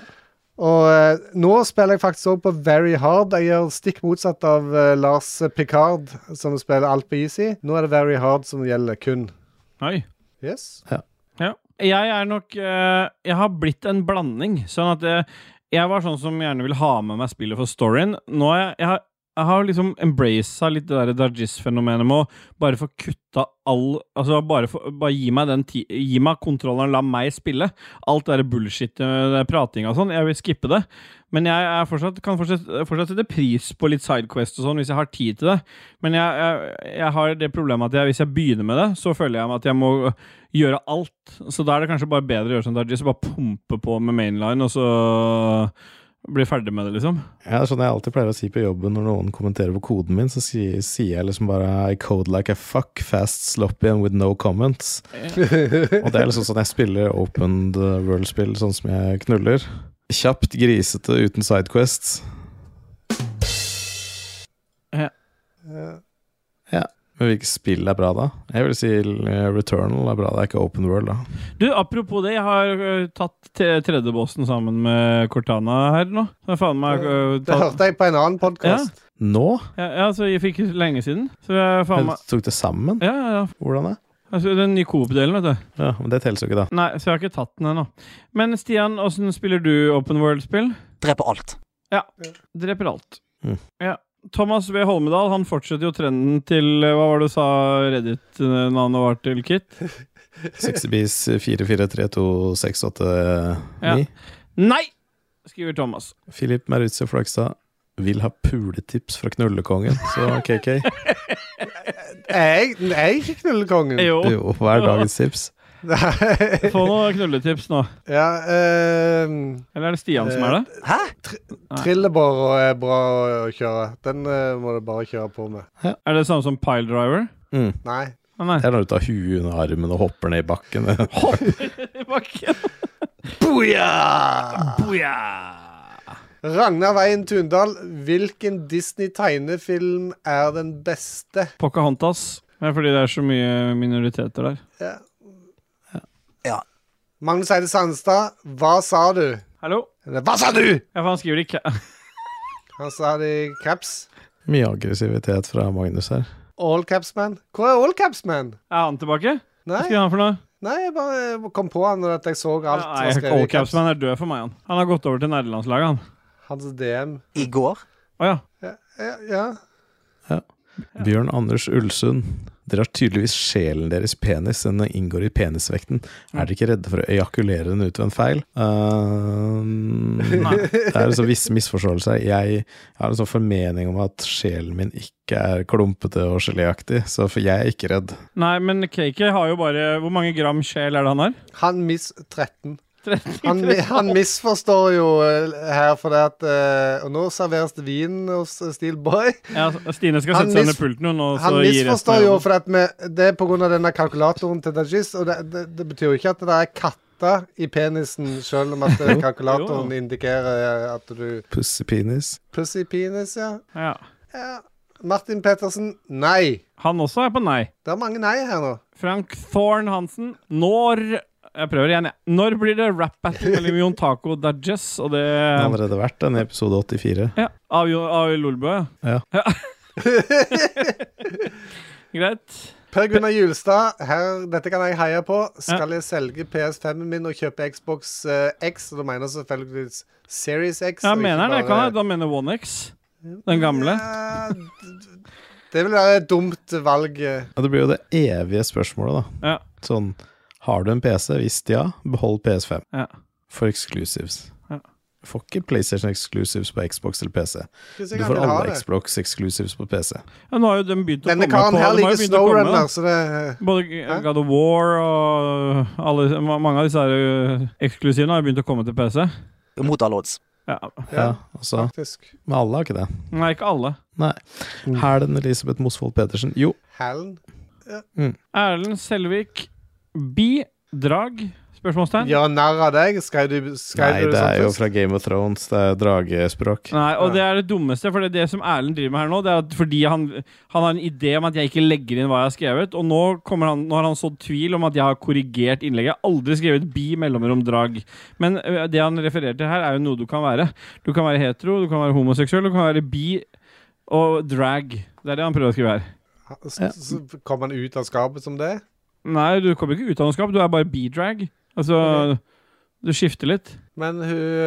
Og nå spiller jeg faktisk også på Very Hard. Jeg gjør stikk motsatt av Lars Picard, som spiller alt på easy. Nå er det Very Hard som gjelder kun. Oi. Yes. Ja. Jeg er nok jeg har blitt en blanding, sånn at jeg var sånn som gjerne vil ha med meg spillet for storyen. Nå jeg har liksom embracet litt det der Dajis-fenomenet med å bare få kutta altså bare gi meg kontrolleren, la meg spille. Alt det der bullshit, det prating og sånn, jeg vil skippe det. Men jeg kan fortsatt sette pris på litt sidequest og sånn, hvis jeg har tid til det. Men jeg har det problemet at hvis jeg begynner med det, så føler jeg at jeg må gjøre alt. Så da er det kanskje bare bedre å gjøre sånn Dajis, bare pumpe på med mainline, og så bli ferdig med det, liksom. Ja, det er sånn jeg alltid pleier å si på jobben når noen kommenterer på koden min, så sier jeg liksom bare I code like a fuck, fast, sloppy and with no comments. Og det er liksom sånn jeg spiller open world-spill, sånn som jeg knuller. Kjapt, grisete, uten sidequests. Ja. Men hvilke spill er bra da? Jeg vil si Returnal er bra, det er ikke open world da. Du, apropos det, jeg har tatt tredjebossen sammen med Cortana her nå. Det hørte jeg på en annen podcast. Ja. Nå? Ja, så jeg fikk lenge siden. Så jeg tok det sammen? Ja. Hvordan det? Altså, den nye Coop-delen, vet du. Ja, men det telles jo ikke da. Nei, så jeg har ikke tatt den ennå. Men Stian, hvordan spiller du open world-spill? Dreper alt. Ja, dreper alt. Ja. Thomas V. Holmedal, han fortsetter jo trenden til, hva var det du sa Reddit-navnet var til, Kit? 60bis 4432689. Nei! Skriver Thomas. Philip Maritza Flakstad vil ha puletips fra knullekongen, så KK. Jeg er ikke knullekongen. Jo, hva er dagens tips? Få noen knulletips nå. Ja, Eller er det Stian som er det? Hæ? Trillebår er bra å kjøre. Den må du bare kjøre på med. Er det samme som piledriver? Nei. Nei. Det er når du tar huet under armen og hopper ned i bakken. I bakken. Boja! Ragnar Veien Tundal, hvilken Disney-tegnefilm er den beste? Pocahontas. Det er fordi det er så mye minoriteter der. Ja. Magnus Eide Sandstad, hva sa du? Hallo? Hva sa du? Ja, for han skriver det ikke. Han sa det i caps. Mye aggressivitet fra Magnus her. All caps man. Hvor er all caps man? Er han tilbake? Hva Nei, skal han for noe? jeg bare kom på han når jeg så alt Ja, som skrev i caps. Allcapsman er død for meg, han. Han har gått over til nederlandslaget, han. Hans DM. I går? Åja. Ja. Bjørn Anders Ulsund. Dere har tydeligvis sjelen deres penis. Den inngår i penisvekten. Er dere ikke redde for å ejakulere den ut ved en feil? Det er en så viss misforståelse. Jeg har en sånn formening om at sjelen min ikke er klumpete og geléaktig, så for jeg er ikke redd. Nei, men Cake har jo bare... Hvor mange gram sjel er det han har? Han 13. Han misforstår jo her for det at og nå serveres det vin hos Steelboy. Ja, Stine skal sette seg under pulten og så han gi resten misforstår jo for at det er på grunn av denne kalkulatoren til Dajis, og det betyr jo ikke at det er katter i penisen, selv om at kalkulatoren indikerer at du... Pussy penis. Pussy penis, ja. Ja. Martin Pettersen, nei. Han også er på nei. Det er mange nei her nå. Frank Thorn Hansen, jeg prøver igjen, Når blir det rap battle mellom Jon Taco og Dajess? Og det... Det har allerede vært den i episode 84. Ja, av Lolbø, Ja. Greit. Per Gunnar Julstad, dette kan jeg heie på. Skal jeg selge PS5-en min og kjøpe Xbox X? Og da mener jeg selvfølgelig Series X. Ja, mener han det? Kan jeg da mene One X? Den gamle? Det vil være et dumt valg. Ja, det blir jo det evige spørsmålet da. Ja. Sånn, har du en PC? Hvis ja, behold PS5. Ja. For exclusives. Ja. Du får ikke PlayStation exclusives på Xbox eller PC. Du Jeg får vil ha alle det. Xbox exclusives på PC. Ja, nå har jo de begynt å Denne komme karen på... her de har jo liker begynt å komme, SnowRunner, da. så det... Både God of War og mange av disse her eksklusivene har jo begynt å komme til PC. Mot alle odds. Ja. Ja, altså, Faktisk. men alle har ikke det. Nei, ikke alle. Nei. Herden Elisabeth Mosvold Petersen. Jo. Hallen. Erlend Selvik, drag? Spørsmålstegn? Ja, narr av deg. Skrev du Nei, det er jo først? fra Game of Thrones. Det er dragespråk. Nei, og det er det dummeste, for det som Erlend driver med her nå, det er at fordi han har en idé om at jeg ikke legger inn hva jeg har skrevet, og nå har han sådd tvil om at jeg har korrigert innlegget. Jeg har aldri skrevet mellomrom drag. Men det han refererer til her er jo noe du kan være. Du kan være hetero, du kan være homoseksuell, du kan være bi og drag. Det er det han prøver å skrive her. Så kom han ut av skapet som det? Nei, du kommer ikke ut av noe skap, du er bare bi-drag. Altså, du skifter litt. Men hun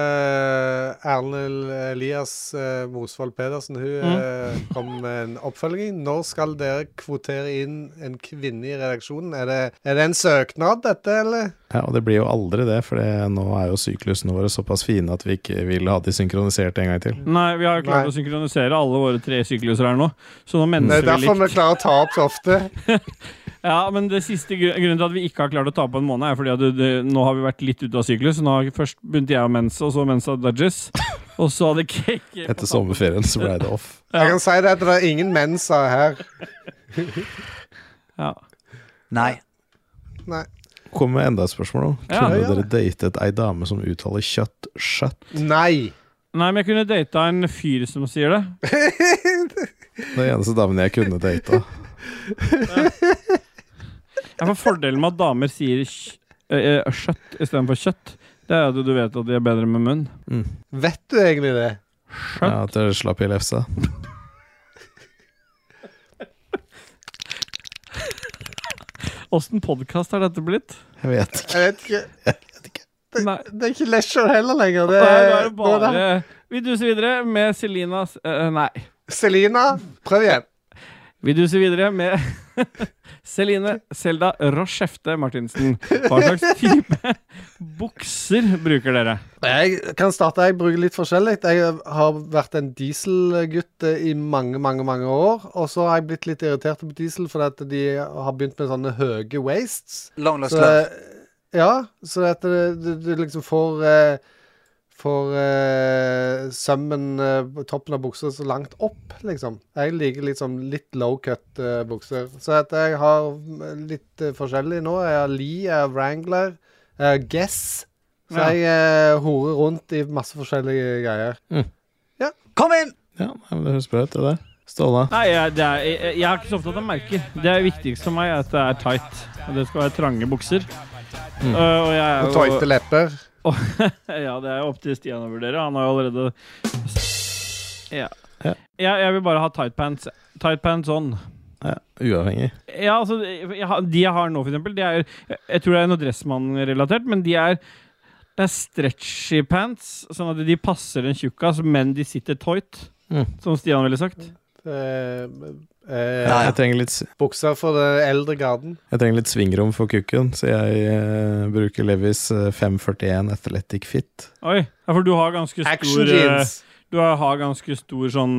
Erlend Elias Mosvold Pedersen, hun kom med en oppfølging. Når skal dere kvotere inn en kvinne i redaksjonen? Er det en søknad, dette, eller? Ja, og det blir jo aldri det, for nå er jo syklusene våre såpass fine at vi ikke vil ha de synkronisert en gang til. Nei, vi har klart å synkronisere alle våre 3 sykluser her nå. Så nå Det mennesker er derfor vi klarer å ta opp så ofte. Ja, men det siste grunnen til at vi ikke har klart å ta på en måned er fordi at nå har vi vært litt ute av syklus. Nå har først begynt jeg å mense, og så mensa Dudges. Og så hadde Cake. Etter sommerferien så ble det off. Jeg kan si det at det er ingen mensa her. Ja. Nei. Nei. Kom med enda et spørsmål nå. Ja. Kunne Ja. dere datet ei dame som uttaler kjøtt skjøtt? Nei. Nei, men jeg kunne data en fyr som sier det. Det er eneste damen jeg kunne data. Jeg får fordelen med at damer sier skjøtt i stedet for kjøtt. Det er at du vet at de er bedre med munn. Vet du egentlig det? Ja, at jeg slapp i lefsa. Åssen podcast har dette blitt? Jeg vet ikke. Jeg vet ikke. Nei. Det er ikke leisure heller lenger. Nei, nå er det bare... Vi duser videre med Selina... Nei. Selina, prøv igjen. Vi duser videre med Celine Selda Rochefte Martinsen. Hva slags type bukser bruker dere? Jeg kan starte, jeg bruker litt forskjellig. Jeg har vært en dieselgutt i mange, mange, mange år. Og så har jeg blitt litt irritert på diesel, fordi at de har begynt med sånne høye waists. Long lost love. Ja, så at du liksom får sømmen på toppen av bukser så langt opp, liksom. Jeg liker liksom litt low-cut bukser. Så at jeg har litt forskjellig nå. Jeg har Lee, jeg har Wrangler, jeg har Guess. Så jeg horer rundt i masse forskjellige greier. Ja. Kom inn! Ja, men det høres bra ut, det der. Ståle? Nei, jeg er ikke så opptatt av merker. Det viktigste for meg er at det er tight. Og det skal være trange bukser. Og jeg er jo... Og tøyte lepper. Ja, det er jo opp til Stian å vurdere. Han har jo allerede... Ja. Jeg vil bare ha tight pants. Tight pants on. Ja, uavhengig. Ja, altså, de jeg har nå, for eksempel, de er... Jeg tror det er noe Dressmann-relatert, men de er... Det er stretchy pants, sånn at de passer en tjukkas, men de sitter tight, som Stian ville sagt. Jeg trenger litt bukser for det eldre garden. Jeg trenger litt svingrom for kukken, så jeg bruker Levis 541 Athletic Fit. Oi, ja, for du har ganske stor Action jeans. Du har ganske stor sånn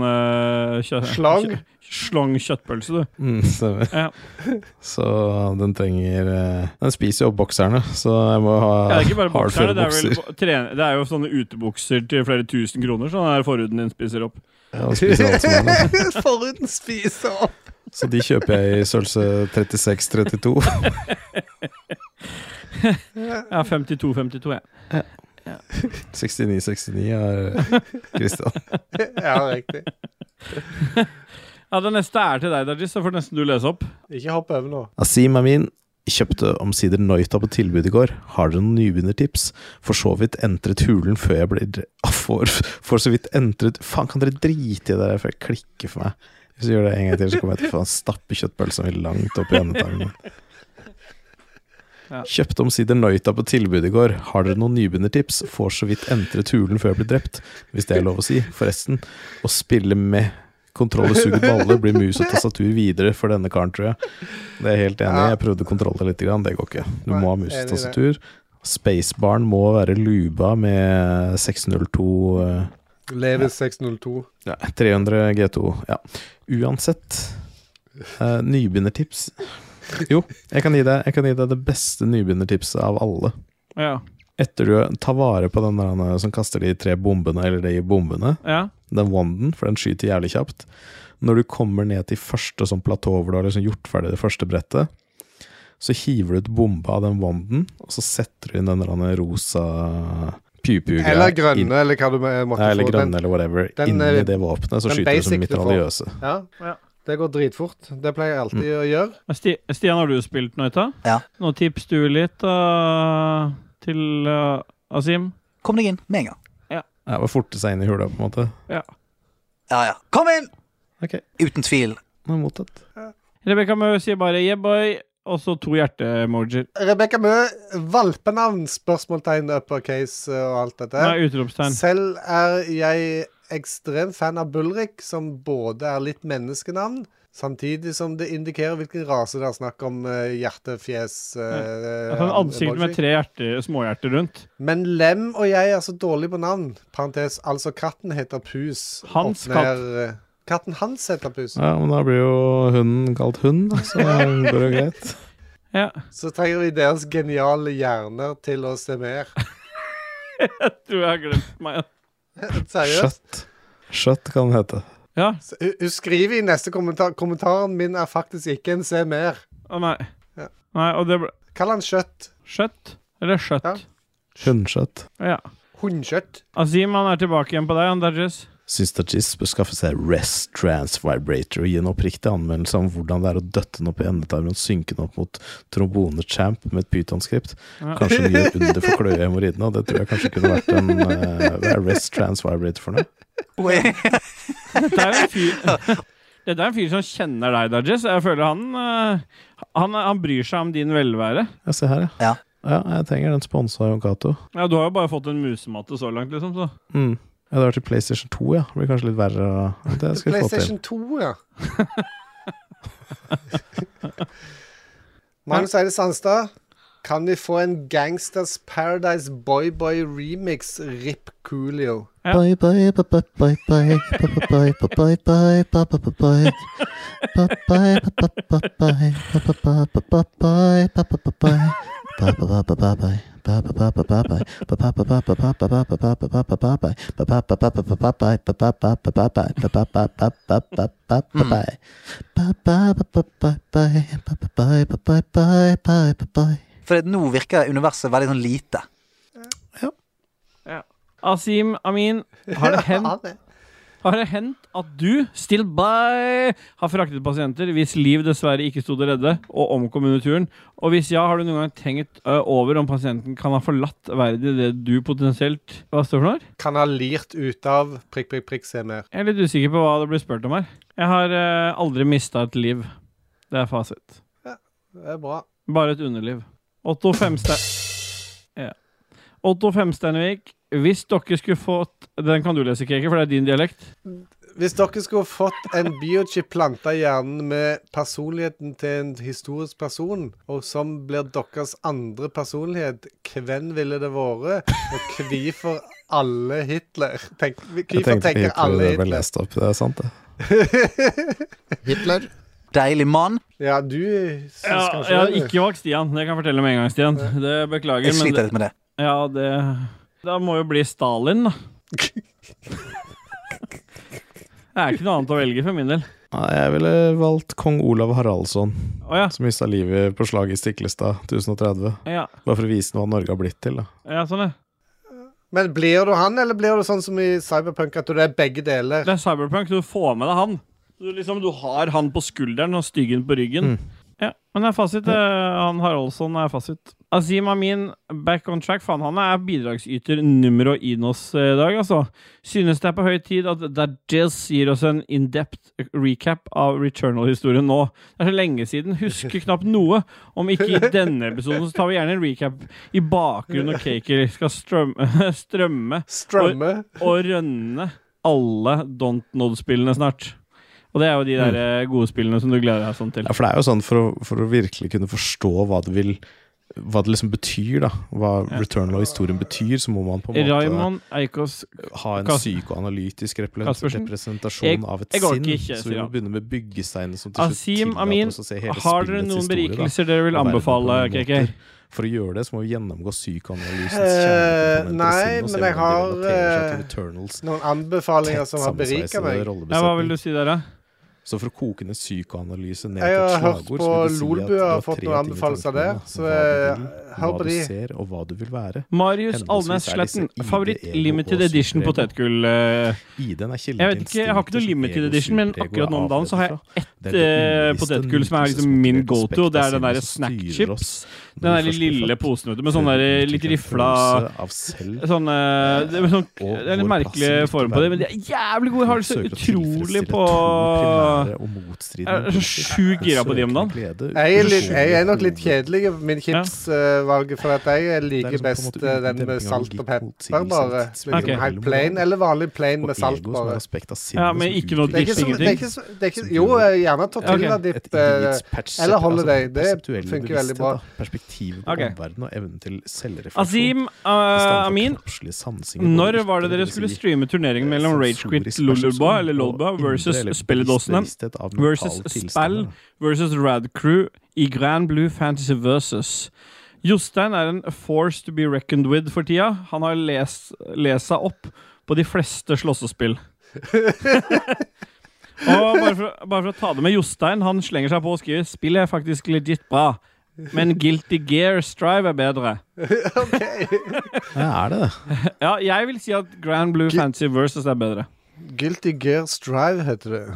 slong kjøttpølse, du. Stemmer. Ja. Så den trenger den spiser jo opp bokserne, så jeg må ha det er ikke bare bokserne, bukser. Det er jo sånne utebukser til flere tusen kroner, sånn der forhuden din spiser opp. Ja, spiser alt som er det. Forhuden spiser opp. Så de kjøper jeg i størrelse 36-32. Ja, 52, ja. 69-69 er Kristian. Ja, riktig. Ja, det neste er til deg, Dajis, så får nesten du lese opp. Ikke hopp over nå. Asim Amin kjøpte omsider Noita på tilbud i går. Har dere noen nybegynnertips? For så vidt entret hulen før jeg blir... For så vidt entret... Faen, kan dere drite i det der, for jeg klikker for meg. Hvis jeg gjør det en gang til, så kommer jeg til å få en stappe kjøttpølse langt opp i endetarmen. Ja. Kjøpte omsider Noita på tilbud i går. Har dere noen nybegynnertips? For så vidt entret hulen før jeg blir drept, hvis det er lov å si. Forresten, å spille med kontroll og suget baller blir mus og tastatur videre for denne karen, tror jeg. Det er jeg helt enig i. Jeg prøvde kontroller litt, det går ikke. Du må ha mus og tastatur. Spacebarn må være luba med 602 Levis 602. Ja, 300 G2. Ja. Uansett, nybegynnertips. Jo, jeg kan gi deg det beste nybegynnertipset av alle. Ja. Etter du tar vare på den der som kaster de 3 bombene, eller de bombene, den wanden, for den skyter jævlig kjapt. Når du kommer ned til første sånn platå hvor du har liksom gjort ferdig det første brettet, så hiver du ut bomba av den wanden, og så setter du inn den der rosa piu-piu-greia. Eller grønne, eller hva du måtte få. Eller grønne, eller whatever. Inni det våpnet, så skyter du som mitraljøse. Ja. Det går dritfort. Det pleier jeg alltid å gjøre. Stian, har du spilt Noita? Ja. Nå tips du litt til Asim? Kom deg inn med en gang. Ja. Jeg var forte seg inn i hula, på en måte. Ja. Kom inn! Ok. Uten tvil. Nå er mottatt. Rebecca Mø sier bare yeah boy, og så 2 hjerte-emojier. Rebecca Mø, valpenavn, spørsmålstegn, uppercase og alt dette. Nei, utropstegn. Selv er jeg ekstrem fan av Bullrik, som både er litt menneskenavn, samtidig som det indikerer hvilken rase det er snakk om, hjertefjes. Sånn ansikt med 3 småhjerter rundt. Men Lem og jeg er så dårlig på navn. Parentes, altså katten heter Pus. Hans katt. Katten hans heter Pus. Ja, men da blir jo hunden kalt hund, så går det greit. Ja. Så trenger vi deres geniale hjerner til å se mer. Jeg tror jeg har glemt meg. Seriøst? Shut kan det hete. Ja. Hun skriver i neste kommentar. Kommentaren min er faktisk ikke en se mer. Å nei. Ja. Nei, og det kall han kjøtt. Kjøtt? Eller kjøtt? Ja. Hundkjøtt. Ja. Hundkjøtt. Asim, han er tilbake igjen på deg, Dajis. Syns Dajis bør skaffe seg Rest Trans Vibrator og gi en oppriktig anmeldelse om hvordan det er å døtte den opp i endetarmen og synke den opp mot trombone-champ med et Python-skript. Kanskje mye under for kløye hemorridene, og det tror jeg kanskje kunne vært en Rest Trans Vibrator for noe. Dette er en fyr som kjenner deg, Dajis. Jeg føler han bryr seg om din velvære. Ja, se her, ja. Ja, jeg trenger den sponset av Jon Cato. Ja, du har jo bare fått en musematte så langt, liksom, så. Ja, det har vært til PlayStation 2, ja. Det blir kanskje litt verre. Det skal PlayStation 2, ja. Magnus Eide Sandstad, kan vi få en Gangsters Paradise Boy Boy remix Rip Coolio? Ja. Bye bye bye bye bye bye bye bye bye bye bye bye bye For nå virker universet veldig sånn lite. Asim Amin, har det hendt at du, still by, har fraktet pasienter hvis liv dessverre ikke stod å redde, og omkom under turen? Og hvis ja, har du noen gang tenkt over om pasienten kan ha forlatt verden det du potensielt, hva står det for noe? Kan ha lirt ut av se mer. Jeg er litt usikker på hva det blir spurt om her. Jeg har aldri mistet et liv. Det er fasit. Ja, det er bra. Bare et underliv. Otto Femsteinvik, hvis dere skulle fått... Den kan du lese, Keke, for det er din dialekt. Hvis dere skulle fått en biochip plantet i hjernen med personligheten til en historisk person, og som blir deres andre personlighet, hvem ville det vært? Og hvorfor alle Hitler? Hvorfor tenker alle det ble Hitler? lest opp, det er sant det. Hitler? Deilig mann. Ja, du synes kanskje Jeg har ikke valgt Stian. Det kan jeg fortelle med en gang, Stian. Det beklager. Jeg sliter litt med det. Ja, det... Da må jo bli Stalin, da. Det er ikke noe annet å velge for min del. Ja, jeg ville valgt kong Olav Haraldsson, som mistet livet på slaget i Stiklestad 1030. Ja. Bare for å vise hva Norge har blitt til, da. Ja, sånn er. Men blir du han, eller blir du sånn som i Cyberpunk, at du er begge deler? Det er Cyberpunk, du får med deg han. Du har han på skulderen og styggen på ryggen. Ja, men det er fasit. Han Haraldsson er fasit. Azim Amin, back on track. Faen, han er bidragsyter nummer og inos i dag, altså. Synes det er på høy tid at Dajez gir oss en in-depth recap av Returnal-historien nå. Det er så lenge siden. Husker knapt noe. Om ikke i denne episoden, så tar vi gjerne en recap i bakgrunnen når Caker skal strømme og rønne alle Don't Nod-spillene snart. Og det er jo de der gode spillene som du gleder deg sånn til. Ja, for det er jo sånn, for å virkelig kunne forstå hva det liksom betyr, da. Hva Returnal og historien betyr, så må man på en måte ha en psykoanalytisk representasjon av et sinn. Så vi må begynne med byggesteinene som til slutt tillater oss å se hele har dere spillets noen historie. berikelser dere vil anbefale, KK? For å gjøre det, så må vi gjennomgå psykoanalysens kjernekomponenter. Nei, men jeg har noen anbefalinger som har beriket meg. Ja, hva vil du si der, da? Så for å koke ned psykoanalyse ned til et slagord, så vil det si at Lolbua har fått noen anbefalelser der, så hør på de. Hva du ser, og hva du vil være. Marius Alnes Sletten, favoritt limited edition potetgull. Jeg vet ikke, jeg har ikke noe limited edition, men akkurat nå om dagen så har jeg ett potetgull som er liksom min go-to, og det er den der snack chips. Den der lille posen med sånn der litt rifla sånn, det er litt merkelig form på det, men de er jævlig gode. Jeg har det så utrolig på jeg er så sjukt gira på de om dagen. Jeg er nok litt kjedelig min chipsvalget, for at jeg liker best den med salt og pepper bare. Helt plain, eller vanlig plain med salt bare. Ja, men ikke noe dipp, ingenting. Jo, gjerne tortilla dipp, eller holiday. Det funker veldig bra. Perspektivet på omverdenen og evnen til selvrefleksjon. Azim Amin, når var det dere skulle streame turneringen mellom Rage Quit Lolbua versus Spilledåsene versus Spell versus Rad Crew i Grand Blue Fantasy versus? Jostein er en force to be reckoned with for tida. Han har lest seg opp på de fleste slåssespill. Og bare for å ta det med Jostein, han slenger seg på og skriver spillet er faktisk legit bra, men Guilty Gear Strive er bedre. Ja, er det? Ja, jeg vil si at Grand Blue Fantasy versus er bedre. Guilty Gear Strive heter det.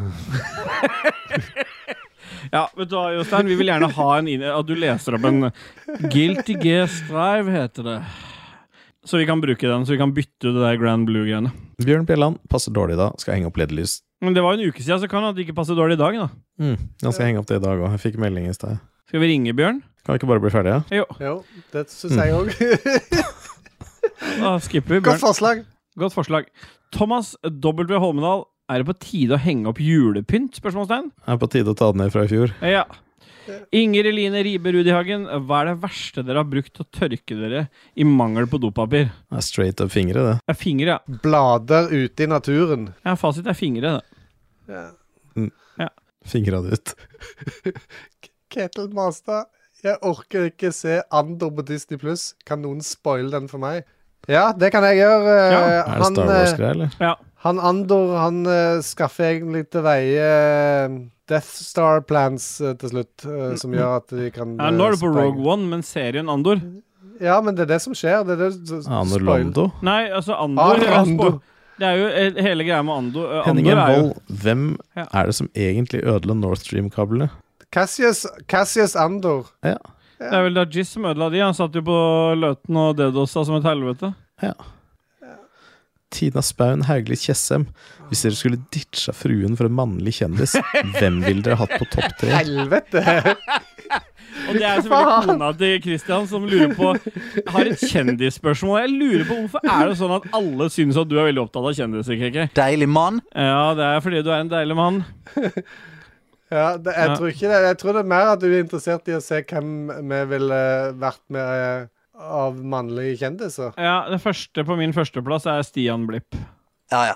Ja, vet du hva, Jostein, vi vil gjerne ha at du leser opp en Guilty Gear Strive heter det. Så vi kan bruke den, så vi kan bytte ut det der Grand Blue-greiene. Bjørn Bjelland, passer dårlig da, skal henge opp LED-lys. Men det var en uke siden, så kan det ikke passe dårlig i dag da. Han skal henge opp det i dag også, jeg fikk melding i sted. Skal vi ringe Bjørn? Kan vi ikke bare bli ferdige? Jo, det synes jeg også. Da skipper vi Bjørn. Godt forslag. Thomas W. Holmedal, Er det på tide å henge opp julepynt? Spørsmålstegn. Det er på tide å ta den ned fra i fjor. Ja. Inger Eline Ribe Rudihagen, hva er det verste dere har brukt til å tørke dere i mangel på dopapir? Det er straight up fingre, det. Det er fingre, ja. Blader ute i naturen. Ja, fasit er fingre, det. Ja. Fingra det ut. Ketil Mastad, jeg orker ikke se Andor på Disney+. Kan noen spoile den for meg? Ja, det kan jeg gjøre. Er det Star Wars-greier, eller? Ja. Han Andor, han skaffer egentlig til veie Death Star plans til slutt, som gjør at de kan Ja, nå er det på Rogue One, men serien Andor. Ja, men det er det som skjer. Det er det Andor Londo? Nei, altså Andor. Andor. Det er jo hele greia med Andor. Henning Andor er jo Vold, hvem er det som egentlig ødela Nord Stream-kablene? Cassius Andor. Ja. Det er vel Dajis som ødela de. Han satt jo på løten og dedosa som et helvete. Ja. Tina Spaun Haugli Kjessem. Hvis dere skulle ditcha fruen for en mannlig kjendis, hvem ville dere hatt på topp 3? Helvete! Og det er selvfølgelig kona til Christian som lurer på har et kjendisspørsmål. Jeg lurer på hvorfor er det sånn at alle synes at du er veldig opptatt av kjendiser, KK? Deilig mann. Ja, det er fordi du er en deilig mann. Ja, jeg tror ikke det. Jeg tror det er mer at du er interessert i å se hvem vi ville vært med av mannlige kjendiser. Ja, det første på min førsteplass er Stian Blipp. Ja.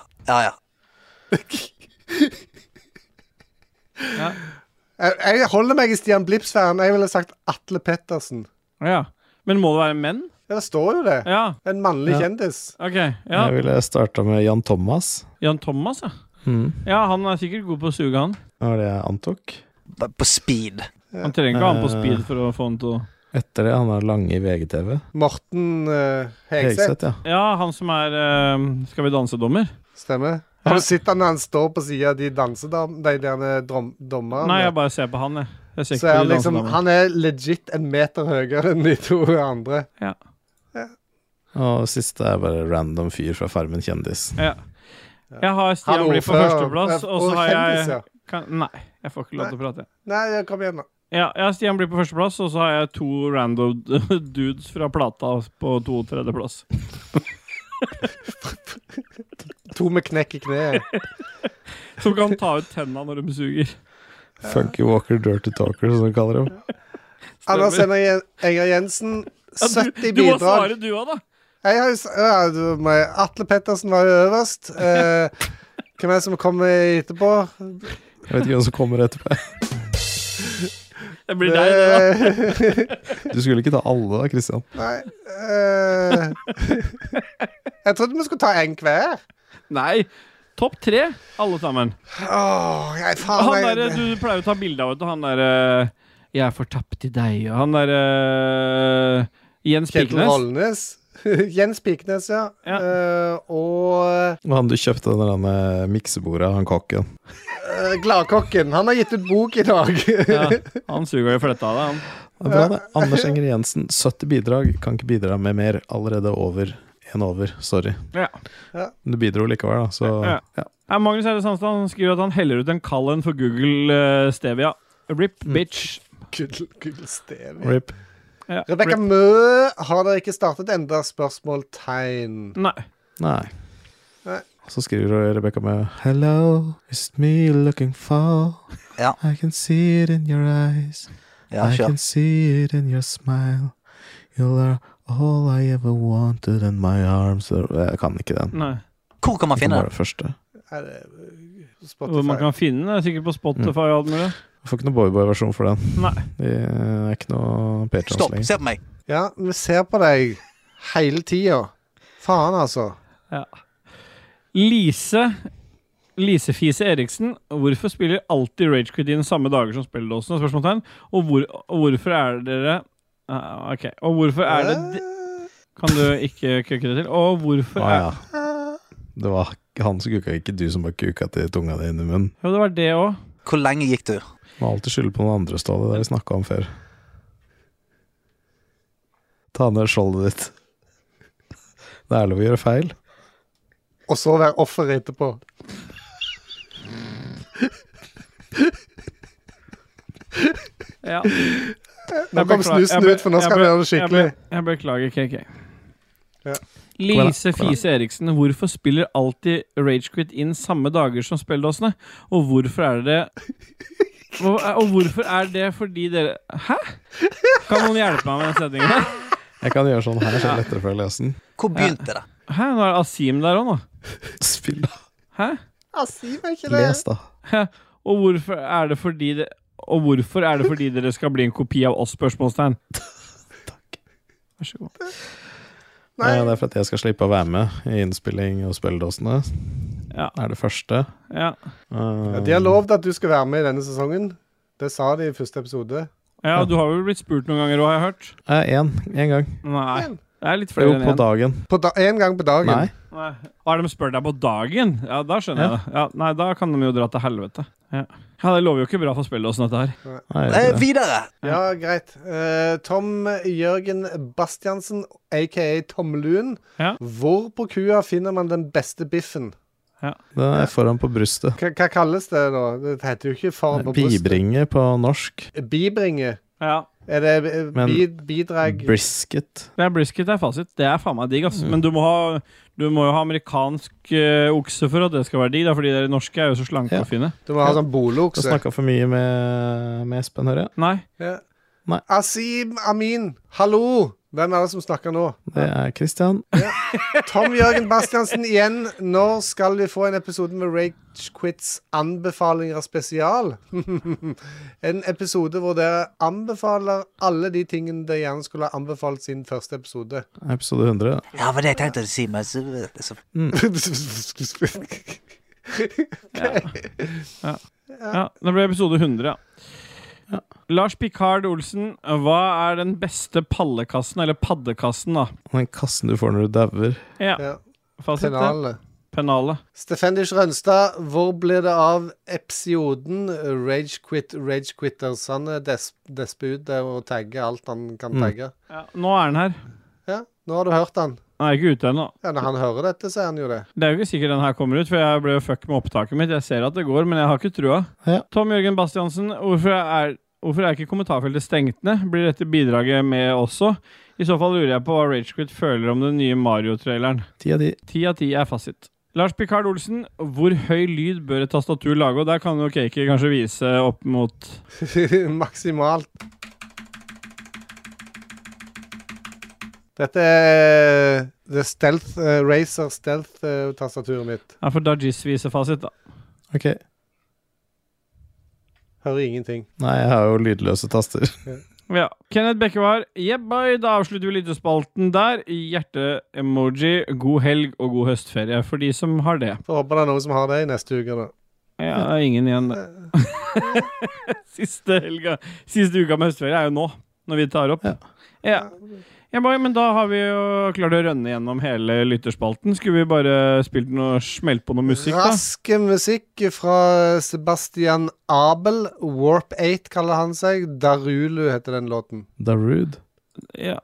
Ja. Jeg holder meg i Stian Blipp-sfæren. Jeg ville sagt Atle Pettersen. Ja. Men må det være menn? Ja, det står jo det. Ja. En mannlig kjendis. Ok, ja. Jeg ville starta med Jan Thomas. Jan Thomas, ja. Ja, han er sikkert god på å suge, han. Hva var det jeg antok? På speed. Han trenger ikke ha han på speed for å få han til å... Etter det, han er lange i VGTV. Morten Hegseth. Hegseth, ja. Ja, han som er Skal vi danse-dommer? Stemmer. Har du sett han når han står på siden av de dommerne? Nei, jeg bare ser på han, jeg ser Så ikke er på han de liksom, dansedommerne. han er legit en meter høyere enn de to andre. Ja. Og siste er bare random fyr fra Farmen kjendis. Ja. Jeg har Stian Blipp på førsteplass, og så har kjendis, jeg Nei, jeg får ikke lov til å prate. Nei, kom igjen da. Ja, jeg har Stian Blipp på førsteplass, og så har jeg 2 random dudes fra plata på 2. og 3. plass. 2 med knekk i kneet. Som kan ta ut tenna når de suger. Funky Walker, Dirty Talker, som de kaller dem. Anders Enger Jensen, 70 Du må bidrag. svare du også, da. Jeg har jo Atle Pettersen var jo øverst. Hvem er det som kommer etterpå? Jeg vet ikke hvem som kommer etterpå. Det blir deg, det da. Du skulle ikke ta alle da, Christian. Nei. Jeg trodde vi skulle ta en hver. Nei, topp 3, alle sammen. Jeg faen Han meg. der, du pleier å ta bilder av, vet du. Han der jeg er fortapt i deg, og han der Jens Ketil Piknes. Rollnes. Jens Piknes, ja. Og Og han du kjøpte den der miksebordet, han kokken. Gladkokken. Han har gitt ut bok i dag. Ja, han suger jo fletta av det, han. Det er bra det. Anders Enger Jensen, 70 bidrag. Kan ikke bidra med mer. Allerede over. Sorry. Ja. Du bidro likevel, da. Så Ja. Ja, Magnus Eide Sandstad han skriver at han heller ut en kall en for Google Stevia. Rip, bitch. Google Stevie. RIP. Ja. Rebecca Rip. Mø, har dere ikke startet enda spørsmålstegn? Nei. Nei. Nei. Så skriver Rebecca med Hello, is it me you're looking for? Ja. I can see it in your eyes. Ja, I kjør. can see it in your smile. You are all I ever wanted in my arms. Jeg kan ikke den. Nei. Hvor kan man Det finne var det? det første. Er det Hvor man Spotify? kan finne det, sikkert på Spotify og alt mulig. Jeg får ikke noe boyboy-versjon for den. Nei. Det er ikke noe Patrons Stopp, lenger. se på meg. Ja, vi ser på deg hele tida. Faen, altså. Ja. Lise Fise Eriksen, hvorfor spiller alltid Rage Quit inn samme dager som spilledåsen? Spørsmålstegn. Og hvorfor er dere ok. Og hvorfor er det Kan du ikke kukke det til? Og hvorfor Ja. Det var han som kuka, ikke du som bare kuka til tunga di inn i munnen. Jo, det var det også. Hvor lenge gikk du? Må alltid skylde på noen andre, Ståle. Det har vi snakket om før. Ta ned skjoldet ditt. Det er lov å gjøre feil. Og så være offer etterpå. Ja. Nå kom snusen ut, for nå skal vi gjøre det skikkelig. Jeg beklager, KK. Ja. Lise Fise Eriksen, hvorfor spiller alltid Ragequit inn samme dager som spilledåsene? Og hvorfor er det fordi dere... Hæ? Kan noen hjelpe meg med den setningen her? Jeg kan gjøre sånn her, så er det lettere for å lese den. Hvor begynte det? Hæ? Nå er Asim der også nå. Spill da. Hæ? Asim er ikke det. Les da. Hæ? Og hvorfor er det fordi dere skal bli en kopi av oss, spørsmålstegn? Takk. Vær så god. Nei. Det er for at jeg skal slippe å være med i innspilling og spilledåsene. Ja. Er det første. Ja. De har lovd at du skal være med i denne sesongen. Det sa de i første episode. Ja, du har vel blitt spurt noen ganger også, har jeg hørt. En gang. Nei, det er litt Jo, flere enn på en. dagen. En gang på dagen. Nei. Har de spurt deg på dagen? Ja, da skjønner jeg det. Ja, nei, da kan de jo dra til helvete. Ja, det lover jo ikke bra for spilledåsen dette her. Nei, Videre! Ja, greit. Tom Jørgen Bastiansen, a.k.a. Tom Luen. Ja. Hvor på kua finner man den beste biffen? Den er foran på brystet. Hva kalles det da? Det heter jo ikke foran på brystet. Bibringe på norsk. Bibringe? Ja. Er det Men bidrag? Brisket. Det er brisket, det er fasit. Det er faen meg digg, ass. Men du må jo ha amerikansk okse for at det skal være digg, da, fordi det norske er jo så slanke og fine. Du må ha sånn Du bolokse. har snakket for mye med Espen, hører jeg. Nei. Ja. Nei. Asim Amin, hallo! Hvem er det som snakker nå? Det er Christian. Tom Jørgen Bastiansen igjen. Når skal vi få en episode med Ragequits anbefalinger spesial? En episode hvor dere anbefaler alle de tingene dere gjerne skulle ha anbefalt sin første episode. Episode 100. Ja, men det jeg tenkte å si, men Ja, det ble episode 100, ja. Lars Picard Olsen, hva er den beste pallekassen, eller paddekassen da? Den kassen du får når du dauer. Ja, Ja. fasit det. Penale. Penale. Stefendish Rønstad, hvor blir det av episoden Ragequitters? Han desper ut der og tagger alt han kan tagge. Ja, nå er den her. Ja, nå har du hørt han. Den er ikke ute ennå. Ja, når han hører dette, så er han jo det. Det er jo ikke sikkert den her kommer ut, for jeg ble jo fuck med opptaket mitt. Jeg ser at det går, men jeg har ikke trua. Ja. Tom Jørgen Bastiansen, hvorfor er ikke kommentarfeltet stengt ned? Blir dette bidraget med også? I så fall lurer jeg på hva Ragequit føler om den nye Mario-traileren. 10 av 10. 10 av 10 er fasit. Lars Picard Olsen, hvor høy lyd bør et tastatur lage? Og der kan jo Keiki kanskje vise opp mot... Maksimalt. Dette er det Stealth, Razer Stealth-tastaturet mitt. Ja, for Dajis viser fasit da. Ok. Hører ingenting. Nei, jeg har jo lydløse taster. Ja. Kenneth Bekkevar, boy, da avslutter vi lyttespalten der. Hjerte-emoji, god helg og god høstferie for de som har det. Får håpe det er noen som har det i neste uke da. Ja, det er ingen igjen det. Siste uka med høstferie er jo nå, når vi tar opp. Ja, boy, men da har vi jo klart å rønne gjennom hele lytterspalten. Skulle vi bare smelt på noe musikk da? Raske musikk fra Sebastian Abel. Warp 8 kaller han seg. Darulu heter den låten. Darude. Ja.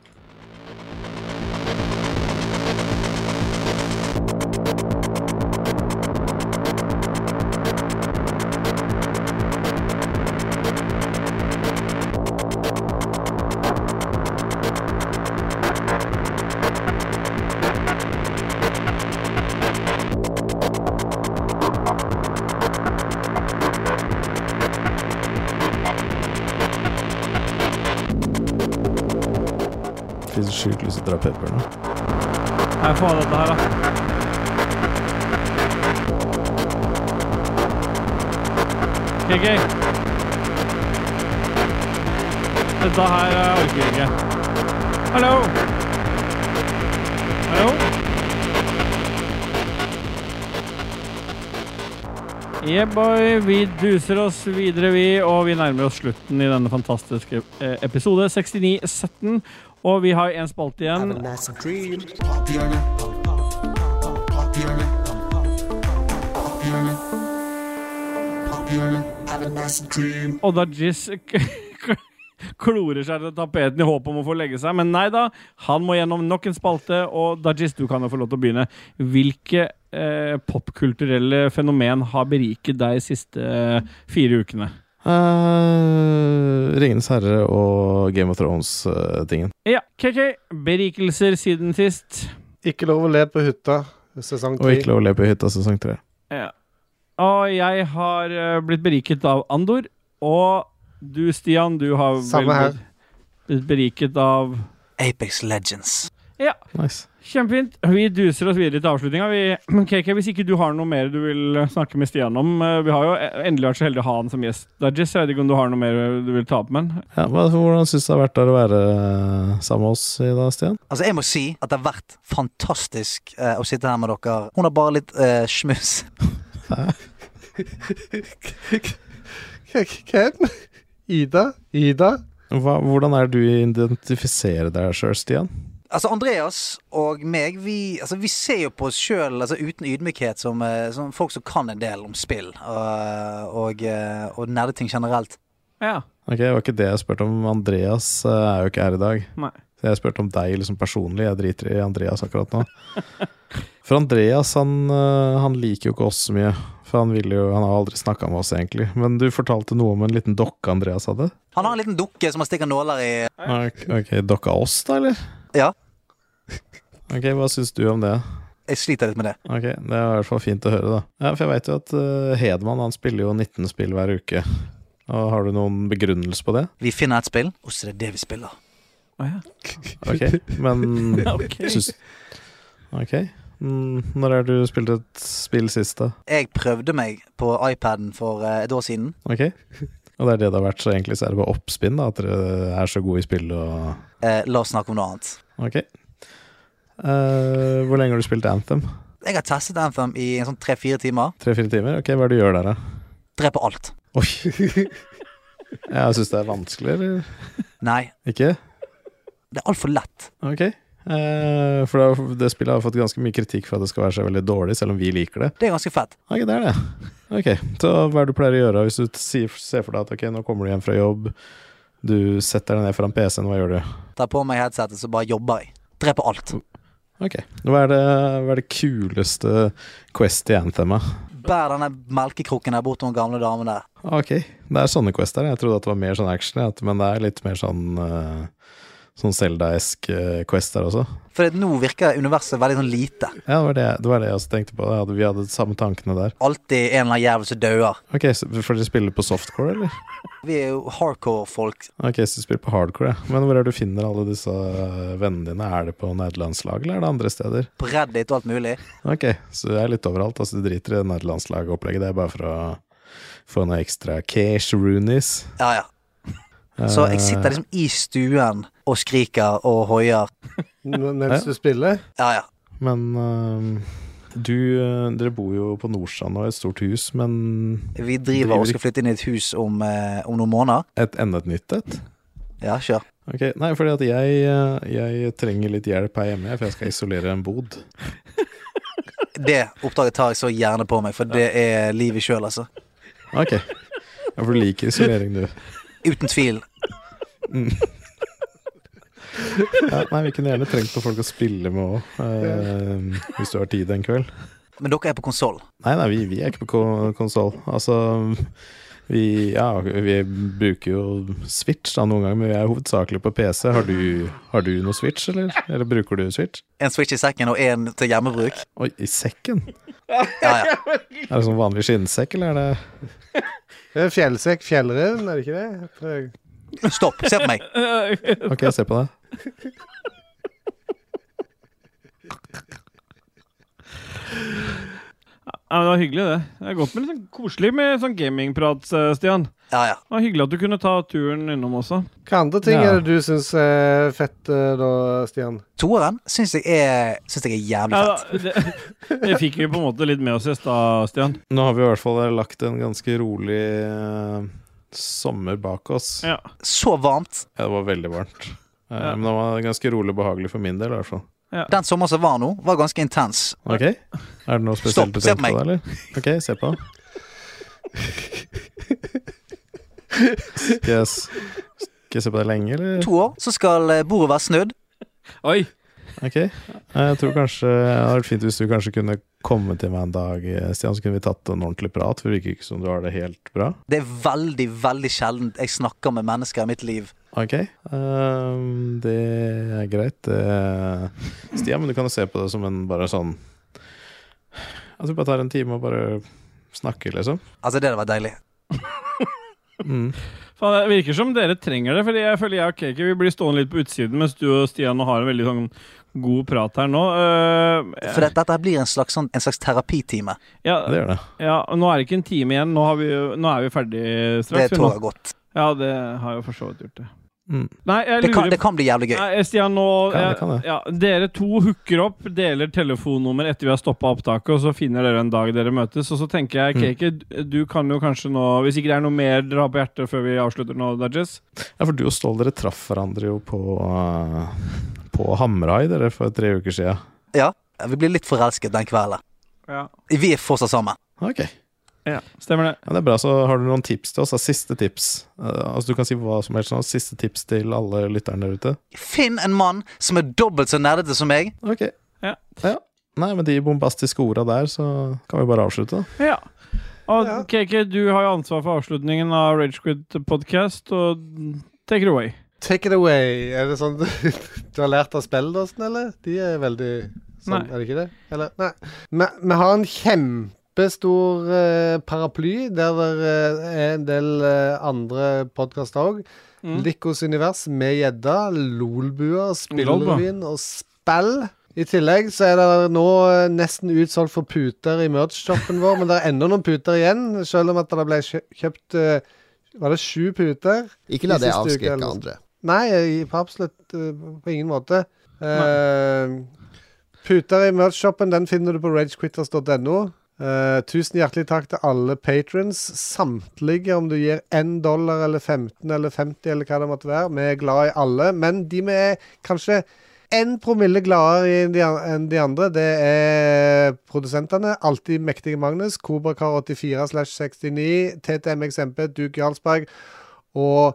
Finnes sjukt lyst til å dra pepper nå. Jeg får ha dette her da. Ok. Dette her orker jeg ikke. Hallo? Hallo? Boy, vi duser oss videre og vi nærmer oss slutten i denne fantastiske episode 69-17, og vi har en spalte igjen. Og da Jizz klorer seg til tapeten i håp om å få legge seg, men nei da, han må gjennom nok en spalte, og Dajis, du kan jo få lov til å begynne. Hvilke popkulturelle fenomen har beriket deg de siste 4 ukene? Ringenes Herre og Game of Thrones-tingen. Ja, KK, berikelser siden sist. Ikke lov å le på hytta, sesong 3. Og ikke lov å le på hytta, sesong 3. Ja. Og jeg har blitt beriket av Andor, og du, Stian, du har Samme her. blitt beriket av Apex Legends. Ja, Nice. kjempefint. Vi duser oss videre til avslutninga. Men KK, hvis ikke du har noe mer du vil snakke med Stian om, vi har jo endelig vært så heldig å ha han som gjest. Dajis, jeg vet ikke om du har noe mer du vil ta opp med han? Ja, hvordan synes du det har vært der å være sammen med oss i dag, Stian? Altså, jeg må si at det har vært fantastisk å sitte her med dere. Hun har bare litt smus. Hvem? Ida? Hvordan er det du identifiserer deg selv, Stian? Altså, Andreas og meg, vi ser jo på oss selv uten ydmykhet som folk som kan en del om spill og nerdeting generelt. Ja. Ok, det var ikke det jeg spurte om. Andreas er jo ikke her i dag. Nei. Så jeg spurte om deg liksom personlig. Jeg driter i Andreas akkurat nå. For Andreas, han liker jo ikke oss så mye. For han har aldri snakket med oss egentlig. Men du fortalte noe om en liten dokke Andreas hadde. Han har en liten dukke som han stikker nåler i. Ok, dokka oss da, eller? Ja, Ok, hva synes du om det? jeg sliter litt med det. Ok, det er i hvert fall fint å høre da. Ja, for jeg vet jo at Hedman, han spiller jo 19 spill hver uke. Og har du noen begrunnelse på det? Vi finner et spill, og så er det det vi spiller. Ja. Ok, men Ok. Ok, når er du spilt et spill sist da? Jeg prøvde meg på iPaden for et år siden. Ok, og det er det det har vært, så egentlig så er det bare oppspinn da, at dere er så gode i spill og... La oss snakke om noe annet. Ok. Hvor lenge har du spilt Anthem? Jeg har testet Anthem i en sånn 3-4 timer. 3-4 timer? Ok, hva er det du gjør der da? Dreper alt. Oi. Jeg synes det er vanskelig, eller? Nei, Ikke? det er alt for lett. Ok. For det spillet har fått ganske mye kritikk for at det skal være så veldig dårlig, selv om vi liker det. Det er ganske fett. Ok, det er det. Ok, så hva er det du pleier å gjøre hvis du ser for deg at ok, nå kommer du hjem fra jobb, du setter deg ned foran PC-en, hva gjør du? Tar på meg headsetet, så bare jobber jeg. Dreper alt. Ok, hva er det kuleste Quest i Anthem? Bær denne melkekroken der bort til noen gamle damer der. Ok, det er sånne quester. Jeg trodde at det var mer sånn action, men det er litt mer sånn Zelda-esk quester også. For nå virker universet veldig sånn lite. Ja, det var det jeg også tenkte på. Vi hadde de samme tankene der. Alltid en eller annen jævel som døer. Ok, så får dere spille på softcore, eller? Vi er jo hardcore folk. Ok, så du spiller på hardcore, ja. Men hvor er det du finner alle disse vennene dine? Er det på nederlandslag, eller er det andre steder? På Reddit og alt mulig. Ok, så det er litt overalt. Altså, du driter i nederlandslag-opplegget. Det er bare for å få noe ekstra cash runis. Ja. Så jeg sitter liksom i stuen og skriker og hoier. Mens du spiller? Ja. Men dere bor jo på Nordstrand og et stort hus, men Vi driver og skal flytte inn i et hus om noen måneder. enda et nytt et? Ja, kjør. Ok, nei, fordi at jeg trenger litt hjelp her hjemme, for jeg skal isolere en bod. Det oppdraget tar jeg så gjerne på meg, for det er livet selv, altså. Ok, ja, for du liker isolering, du. Uten tvil. Ja, nei, vi kunne gjerne trengt på folk å spille med også, hvis du har tid en kveld. Men dere er på konsol. Nei, vi er ikke på konsol. Altså, vi bruker jo Switch da noen ganger, men vi er hovedsakelig på PC. Har du noe Switch, eller? Eller bruker du Switch? En Switch i sekken og en til hjemmebruk. Oi, i sekken? Ja. Er det sånn vanlig skinnsekk, eller er det... Det er fjellsekk, fjellreven, er det ikke det? Stopp, se på meg. Ok, se på det. Ja, men det var hyggelig det. Det er godt med litt sånn koselig med sånn gamingprat, Stian. Ja. Det var hyggelig at du kunne ta turen innom også. Hva andre ting er det du synes er fett da, Stian? Toeren synes jeg er jævlig fett. Det fikk vi på en måte litt med oss i stad, Stian. Nå har vi i hvert fall lagt en ganske rolig sommer bak oss. Ja. Så varmt. Ja, det var veldig varmt. Men det var ganske rolig og behagelig for min del i hvert fall. Ja. Den sommeren som var nå, var ganske intens. Ok, er det noe spesielt Stopp, du se tenker på på det, eller? Ok, se på. Skal jeg se på det lenge, eller? 2 år, så skal bordet være snudd. Oi! Ok, jeg tror kanskje det hadde vært fint hvis du kanskje kunne komme til meg en dag, Stian, så kunne vi tatt en ordentlig prat, for det virker ikke som du har det helt bra. Det er veldig, veldig sjeldent jeg snakker med mennesker i mitt liv Ok, det er greit. Stian, men du kan jo se på det som en bare sånn at vi bare tar en time og bare snakker, liksom. Altså, det hadde vært deilig. Faen, det virker som dere trenger det, fordi jeg føler jeg og Keke vi blir stående litt på utsiden, mens du og Stian har en veldig sånn god prat her nå. For dette blir en slags terapitime. Ja, Det gjør det. ja, nå er det ikke en time igjen. Nå er vi ferdig straks. Det tror jeg godt. Ja, det har jo for så vidt gjort det. Mm. Nei, jeg lurer Det kan bli jævlig gøy. Nei, Stian, nå Det kan det. ja, dere to hooker opp, deler telefonnummer etter vi har stoppet opptaket, og så finner dere en dag dere møtes. Og så tenker jeg, Keke, du kan jo kanskje nå, hvis ikke det er noe mer dere har på hjertet før vi avslutter nå, Dodges. Ja, for du og Stål, dere traff hverandre jo på Hamrai dere for 3 uker siden. Ja, vi blir litt forelsket den kvelden. Ja. Vi er fortsatt sammen. Ok. Ja, stemmer det. Ja, det er bra, så har du noen tips til oss? Siste tips. Altså, du kan si hva som helst nå. Siste tips til alle lytterne der ute. Finn en mann som er dobbelt så nerdete som meg. Ok. Ja. Nei, med de bombastiske orda der, så kan vi bare avslutte. Ja. Og Keke, du har jo ansvar for avslutningen av Ragequit podcast, og take it away. Take it away. Er det sånn du har lært av spilledåsen, eller? De er veldig sånn, er det ikke det? Eller? Nei. Vi har en kjempestor paraply, der det er en del andre podcaster også. Likos univers med gjedda, lolbua, spillrevyen og spill. I tillegg så er det nå nesten utsolgt for puter i merch-shoppen vår, men det er enda noen puter igjen, selv om at det ble kjøpt, var det 7 puter? Ikke la det avskrekke andre. Nei, absolutt på ingen måte. Puter i merch-shoppen, den finner du på ragequitters.no. Tusen hjertelig takk til alle patrons, samtlige, om du gir $1 eller 15 eller 50 eller hva det måtte være. Vi er glad i alle, men de vi er kanskje 1 promille gladere enn de andre, det er produsentene. Alltid mektige Magnus, Kobrakar84/69, TTMXMP, Duke Jarlsberg og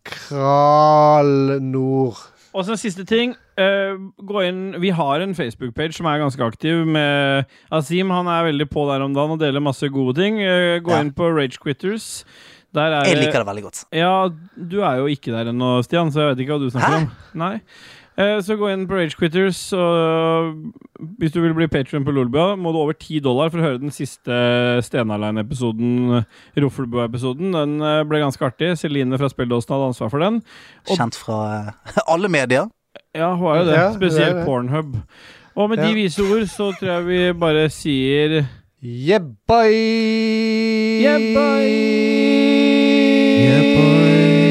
Kral Nord. Og så siste ting, gå inn, vi har en Facebook-page som er ganske aktiv med Azim, han er veldig på der om dagen og deler masse gode ting. Gå inn på Ragequitters. Jeg liker det veldig godt. Ja, du er jo ikke der ennå, Stian, så jeg vet ikke hva du snakker om. Nei. Så gå inn på Ragequitters, og hvis du vil bli Patreon på Lolbua, må du over $10 for å høre den siste Stenarlein-episoden, Roffelbua-episoden. Den ble ganske artig. Celine fra Spilledåsen hadde ansvar for den. Kjent fra alle medier. Ja, hun er jo det. Ja, Spesielt det er det. Pornhub. Og med de vise ord så tror jeg vi bare sier Yeah, boy! Yeah, boy! Yeah, boy!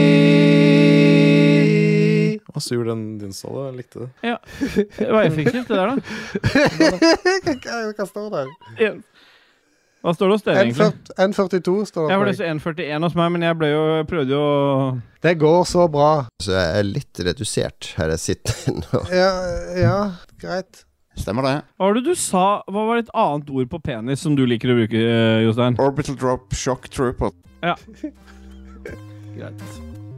Hva sur den din Stål, jeg likte det. Ja, det var effektivt det der da. Hva står der? Hva står det hos dere egentlig? 1,42 står det. Jeg var det så 1,41 hos meg, men jeg prøvde jo å... Det går så bra. Så jeg er litt redusert her jeg sitter nå. Ja, greit. Stemmer det. Hva var det du sa? Hva var et annet ord på penis som du liker å bruke, Jostein? Orbital Drop Shock Trooper. Ja. Greit.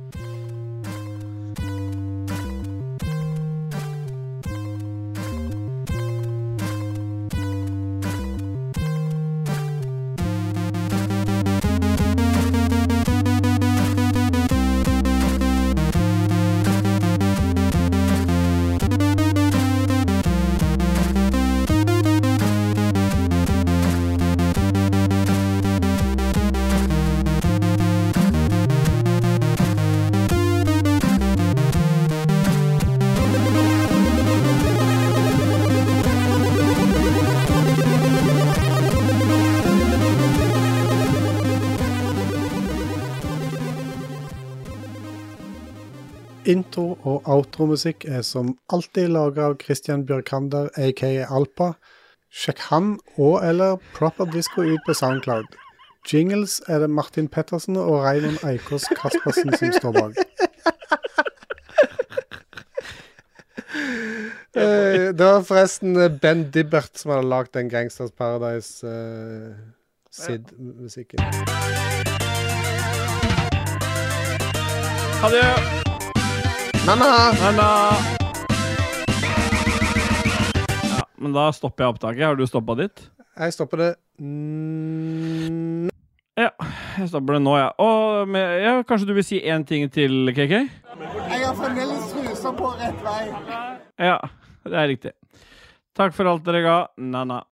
Intro- og outro-musikk er som alltid laget av Christian Bjørkander, a.k.a. Alpa. Sjekk han og eller Proper Disco ut på SoundCloud. Jingles er det Martin Pettersen og Raymond Eikås Kaspersen som står bak. Det var forresten Ben Dibbert som hadde lagt den Gangsters Paradise Sid-musikken. Ha det! Mamma! Ja, men da stopper jeg opptaket. Har du stoppet ditt? Jeg stopper det. Ja. Jeg stopper det nå, ja. Ja, kanskje du vil si en ting til, KK? Jeg har fremdeles truser på rett vei. Ja, det er riktig. Takk for alt dere ga, Nana.